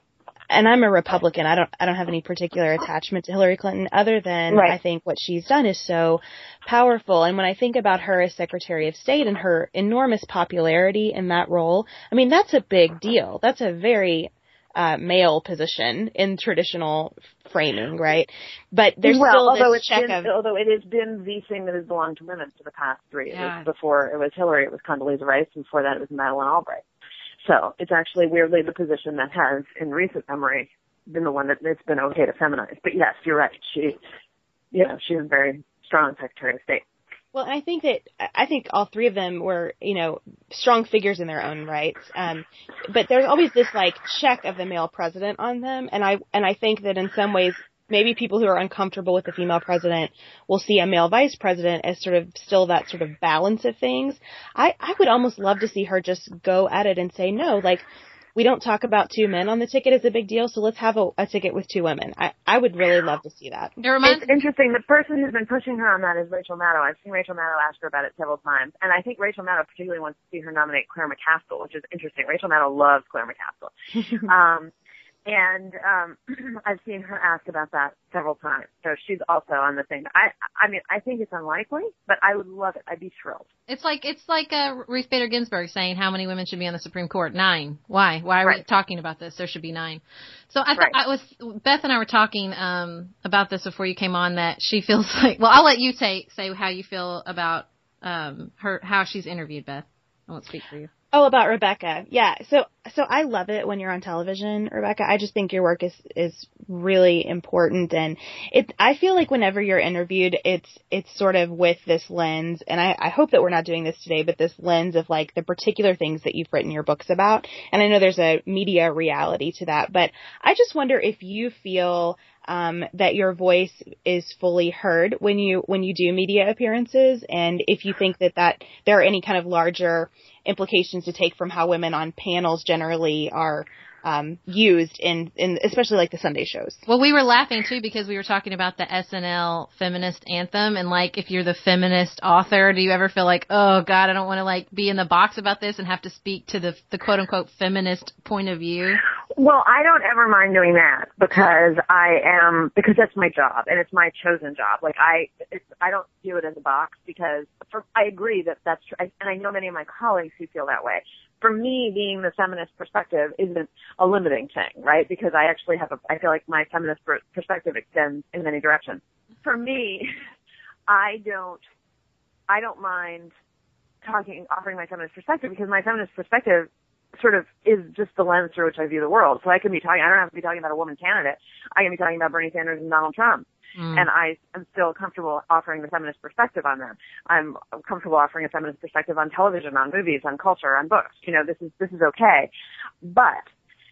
and I'm a Republican. I don't, I don't have any particular attachment to Hillary Clinton other than right. I think what she's done is so powerful. And when I think about her as Secretary of State and her enormous popularity in that role, I mean, that's a big deal. That's a very Uh, male position in traditional framing, right? But there's
well,
still
although
this
it's
check
been,
of...
Although it has been the thing that has belonged to women for the past three.
Yeah.
It was before it was Hillary, it was Condoleezza Rice, and before that it was Madeleine Albright. So it's actually weirdly the position that has, in recent memory, been the one that it's been okay to feminize. But yes, you're right. She, you know, she was a very strong Secretary of State.
Well, I think that, I think all three of them were, you know, strong figures in their own rights. Um, but there's always this like check of the male president on them. And I, and I think that in some ways, maybe people who are uncomfortable with the female president will see a male vice president as sort of still that sort of balance of things. I, I would almost love to see her just go at it and say, no, like, we don't talk about two men on the ticket as a big deal, so let's have a, a ticket with two women. I, I would really love to see that.
It reminds-
it's interesting. The person who's been pushing her on that is Rachel Maddow. I've seen Rachel Maddow ask her about it several times, and I think Rachel Maddow particularly wants to see her nominate Claire McCaskill, which is interesting. Rachel Maddow loves Claire McCaskill. um, and um, I've seen her ask about that several times. So she's also on the thing. I I mean, I think it's unlikely, but I would love it. I'd be thrilled.
It's like it's like uh, Ruth Bader Ginsburg saying how many women should be on the Supreme Court? Nine. Why? Why are
right.
we talking about this? There should be nine. So I thought
right.
I was Beth and I were talking um, about this before you came on. That she feels like. Well, I'll let you say say how you feel about um, her how she's interviewed, Beth. I won't speak for you.
Oh, about Rebecca. Yeah. So, so I love it when you're on television, Rebecca. I just think your work is, is really important. And it, I feel like whenever you're interviewed, it's, it's sort of with this lens. And I, I hope that we're not doing this today, but this lens of like the particular things that you've written your books about. And I know there's a media reality to that, but I just wonder if you feel Um, that your voice is fully heard when you when you do media appearances, and if you think that, that there are any kind of larger implications to take from how women on panels generally are um, used in, in especially like the Sunday shows.
Well, we were laughing too because we were talking about the S N L feminist anthem, and like if you're the feminist author, do you ever feel like, oh God, I don't want to like be in the box about this and have to speak to the the quote unquote feminist point of view?
Well, I don't ever mind doing that because I am, because that's my job and it's my chosen job. Like I, it's, I don't do it as a box because for, I agree that that's true. And I know many of my colleagues who feel that way. For me, being the feminist perspective isn't a limiting thing, right? Because I actually have a, I feel like my feminist perspective extends in many directions. For me, I don't, I don't mind talking, offering my feminist perspective because my feminist perspective sort of is just the lens through which I view the world. So I can be talking, I don't have to be talking about a woman candidate. I can be talking about Bernie Sanders and Donald Trump. Mm. And I am still comfortable offering the feminist perspective on them. I'm comfortable offering a feminist perspective on television, on movies, on culture, on books. You know, this is, this is okay. But,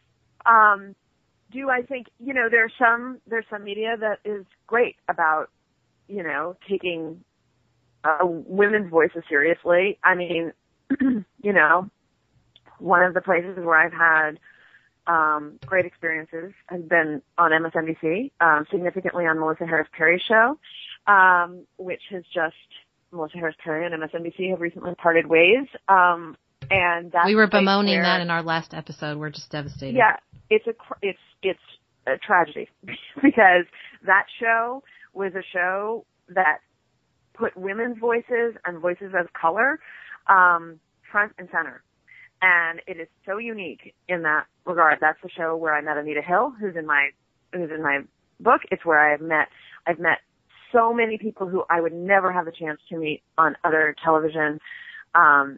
um, do I think, you know, there's some, there's some media that is great about, you know, taking uh, women's voices seriously. I mean, you know, one of the places where I've had um, great experiences has been on M S N B C, um, significantly on Melissa Harris Perry's show, um, which has just, Melissa Harris Perry and M S N B C have recently parted ways. Um, and that's
we were bemoaning
where,
that in our last episode. We're just devastated.
Yeah, it's a it's it's a tragedy because that show was a show that put women's voices and voices of color um, front and center. And it is so unique in that regard. That's the show where I met Anita Hill, who's in my who's in my book. It's where I've met I've met so many people who I would never have the chance to meet on other television um,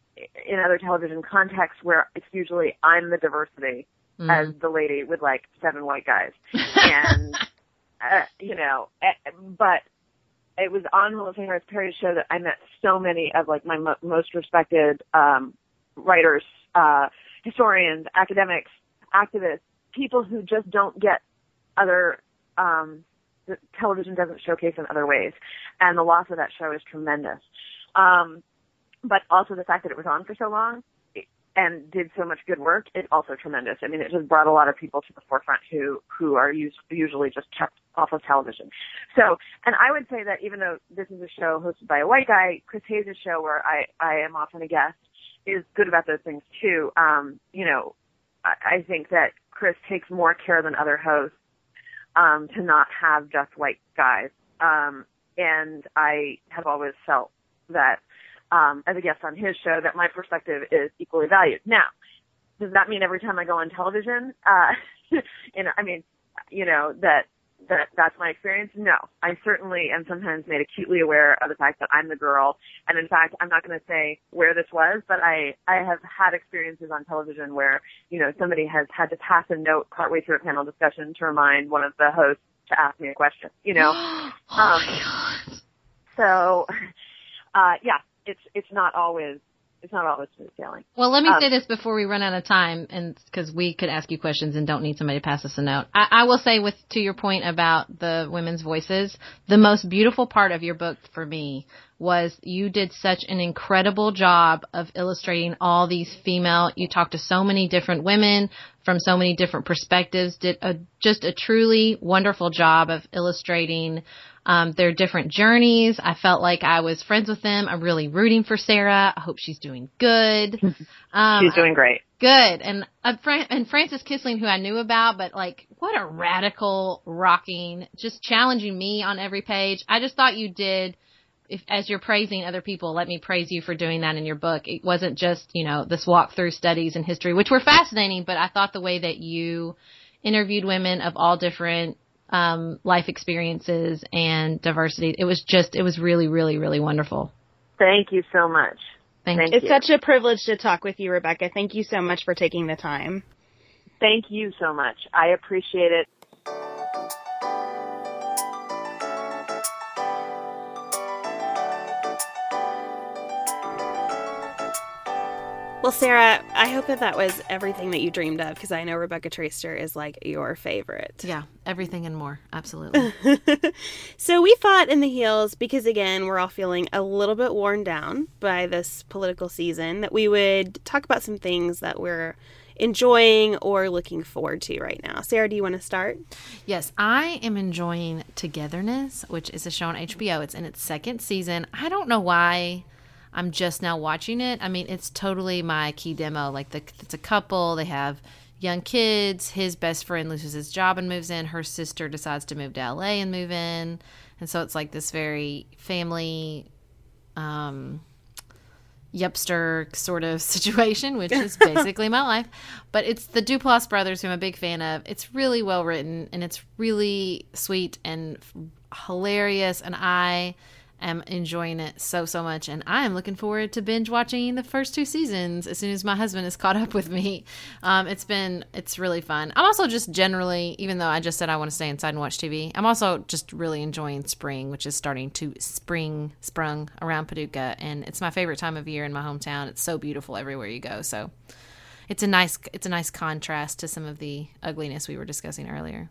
in other television contexts where it's usually I'm the diversity mm. as the lady with like seven white guys. And, uh, you know, but it was on Melissa Harris Perry's show that I met so many of like my mo- most respected, um, writers, uh, historians, academics, activists, people who just don't get other, um, the television doesn't showcase in other ways. And the loss of that show is tremendous. Um, but also the fact that it was on for so long and did so much good work is also tremendous. I mean, it just brought a lot of people to the forefront who, who are us- usually just kept off of television. So, and I would say that even though this is a show hosted by a white guy, Chris Hayes' show, where I, I am often a guest, is good about those things too. Um, you know, I, I think that Chris takes more care than other hosts, um, to not have just white guys. Um, and I have always felt that, um, as a guest on his show, that my perspective is equally valued. Now, does that mean every time I go on television, uh, you know, I mean, you know, that, that that's my experience? No. I certainly am sometimes made acutely aware of the fact that I'm the girl. And in fact, I'm not going to say where this was, but I, I have had experiences on television where, you know, somebody has had to pass a note partway through a panel discussion to remind one of the hosts to ask me a question, you know?
oh
um,
my God.
So, uh, yeah, it's, it's not always, it's not always smooth sailing.
Well, let me
um,
say this before we run out of time, and because we could ask you questions and don't need somebody to pass us a note. I, I will say, with to your point about the women's voices, the most beautiful part of your book for me was you did such an incredible job of illustrating all these female. You talked to so many different women from so many different perspectives. Did a, just a truly wonderful job of illustrating Um, their different journeys. I felt like I was friends with them. I'm really rooting for Sarah. I hope she's doing good. Um,
she's doing great.
Good. And, uh, Fran- and Frances Kissling, who I knew about, but like, what a radical, rocking, just challenging me on every page. I just thought you did, if, as you're praising other people, let me praise you for doing that in your book. It wasn't just, you know, this walk through studies in history, which were fascinating, but I thought the way that you interviewed women of all different Um, life experiences and diversity. It was just, it was really, really, really wonderful.
Thank you so much.
Thank,
Thank
you.
It's such a privilege to talk with you, Rebecca. Thank you so much for taking the time.
Thank you so much. I appreciate it.
Well, Sarah, I hope that that was everything that you dreamed of, because I know Rebecca Traister is like your favorite.
Yeah, everything and more. Absolutely.
So we fought in the heels because, again, we're all feeling a little bit worn down by this political season, that we would talk about some things that we're enjoying or looking forward to right now. Sarah, do you want to start?
Yes, I am enjoying Togetherness, which is a show on H B O. It's in its second season. I don't know why I'm just now watching it. I mean, it's totally my key demo. Like, the, it's a couple. They have young kids. His best friend loses his job and moves in. Her sister decides to move to L A and move in. And so it's like this very family, um, yupster sort of situation, which is basically my life. But it's the Duplass brothers, who I'm a big fan of. It's really well written, and it's really sweet and hilarious. And I am enjoying it so, so much. And I am looking forward to binge watching the first two seasons as soon as my husband is caught up with me. Um, it's been, it's really fun. I'm also just generally, even though I just said I want to stay inside and watch T V, I'm also just really enjoying spring, which is starting to spring sprung around Paducah. And it's my favorite time of year in my hometown. It's so beautiful everywhere you go. So it's a nice, it's a nice contrast to some of the ugliness we were discussing earlier.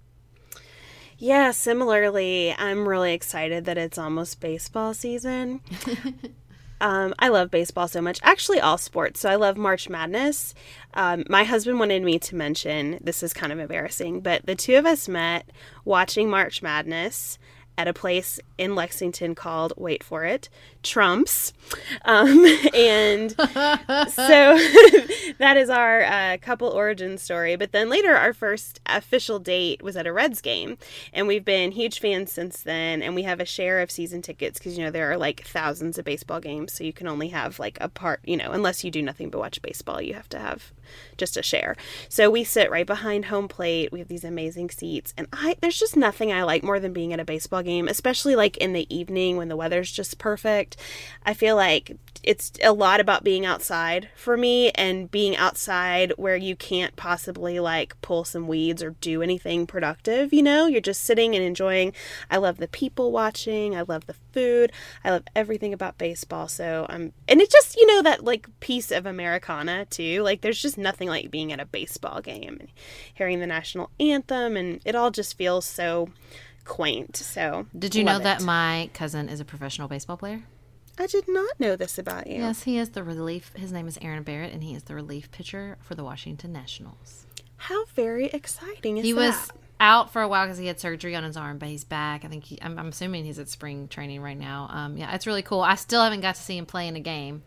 Yeah, similarly, I'm really excited that it's almost baseball season. um, I love baseball so much. Actually, all sports. So I love March Madness. Um, my husband wanted me to mention, this is kind of embarrassing, but the two of us met watching March Madness at a place in Lexington called, wait for it, Trump's. Um, and so that is our uh, couple origin story. But then later, our first official date was at a Reds game. And we've been huge fans since then. And we have a share of season tickets because, you know, there are like thousands of baseball games. So you can only have like a part, you know, unless you do nothing but watch baseball, you have to have just a share. So we sit right behind home plate. We have these amazing seats. And I there's just nothing I like more than being at a baseball game game, especially like in the evening when the weather's just perfect. I feel like it's a lot about being outside for me, and being outside where you can't possibly like pull some weeds or do anything productive, you know? You're just sitting and enjoying. I love the people watching. I love the food. I love everything about baseball. So I'm, and it's just, you know, that like piece of Americana too. Like there's just nothing like being at a baseball game and hearing the national anthem, and it all just feels so quaint. So
did you know
it.
that my cousin is a professional baseball player?
I did not know this about you.
Yes, he is the relief. His name is Aaron Barrett, and he is the relief pitcher for the Washington Nationals.
How very exciting is
he
that?
He was out for a while because he had surgery on his arm, but he's back. I think he, I'm, I'm assuming he's at spring training right now. Um, yeah, it's really cool. I still haven't got to see him play in a game,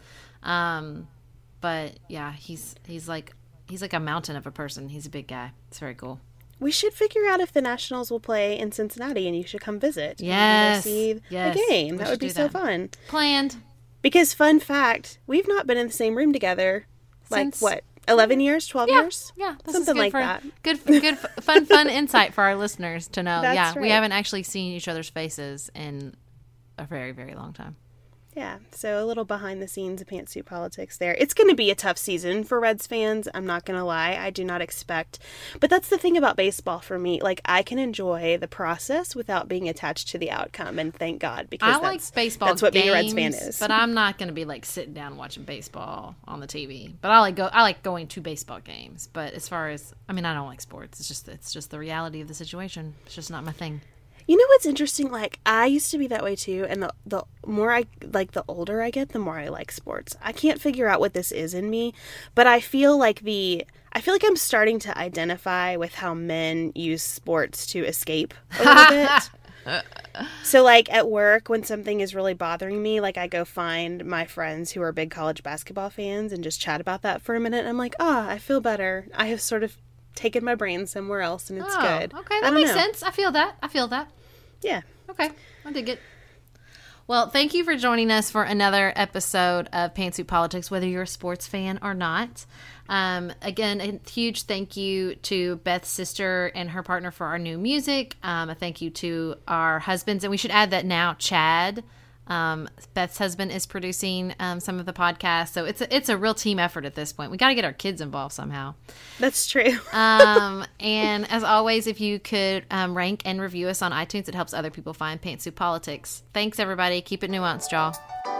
um, but yeah, he's he's like he's like a mountain of a person. He's a big guy. It's very cool.
We should figure out if the Nationals will play in Cincinnati, and you should come visit.
Yes.
See
yes.
the game.
We
that would be so
that.
fun.
Planned.
Because, fun fact, we've not been in the same room together, like,
Since,
what, eleven years, twelve
yeah,
years?
Yeah. This
Something
is good
like
for,
that.
Good, good, fun, fun insight for our listeners to know.
That's
yeah,
right.
we haven't actually seen each other's faces in a very, very long time.
Yeah, so a little behind the scenes of Pantsuit Politics there. It's going to be a tough season for Reds fans. I'm not going to lie. I do not expect. But that's the thing about baseball for me. Like, I can enjoy the process without being attached to the outcome. And thank God, because
I
that's,
like baseball
that's what
games,
being a Reds fan is.
But I'm not going to be like sitting down watching baseball on the T V. But I like go. I like going to baseball games. But as far as, I mean, I don't like sports. It's just it's just the reality of the situation. It's just not my thing.
You know what's interesting? Like, I used to be that way too, and the the more I, like, the older I get, the more I like sports. I can't figure out what this is in me, but I feel like the, I feel like I'm starting to identify with how men use sports to escape a little bit. So, like, at work, when something is really bothering me, like, I go find my friends who are big college basketball fans and just chat about that for a minute, and I'm like, ah, oh, I feel better. I have sort of taken my brain somewhere else, and it's
oh,
good.
Okay, that makes know. sense. I feel that. I feel that.
Yeah.
Okay. I dig it. Well, thank you for joining us for another episode of Pantsuit Politics, whether you're a sports fan or not. Um, again, a huge thank you to Beth's sister and her partner for our new music. Um, a thank you to our husbands. And we should add that now Chad, um, Beth's husband, is producing um, some of the podcasts. So it's a, it's a real team effort at this point. We got to get our kids involved somehow.
That's true.
um, and as always, if you could um, rank and review us on iTunes, it helps other people find Pantsuit Politics. Thanks, everybody. Keep it nuanced, y'all.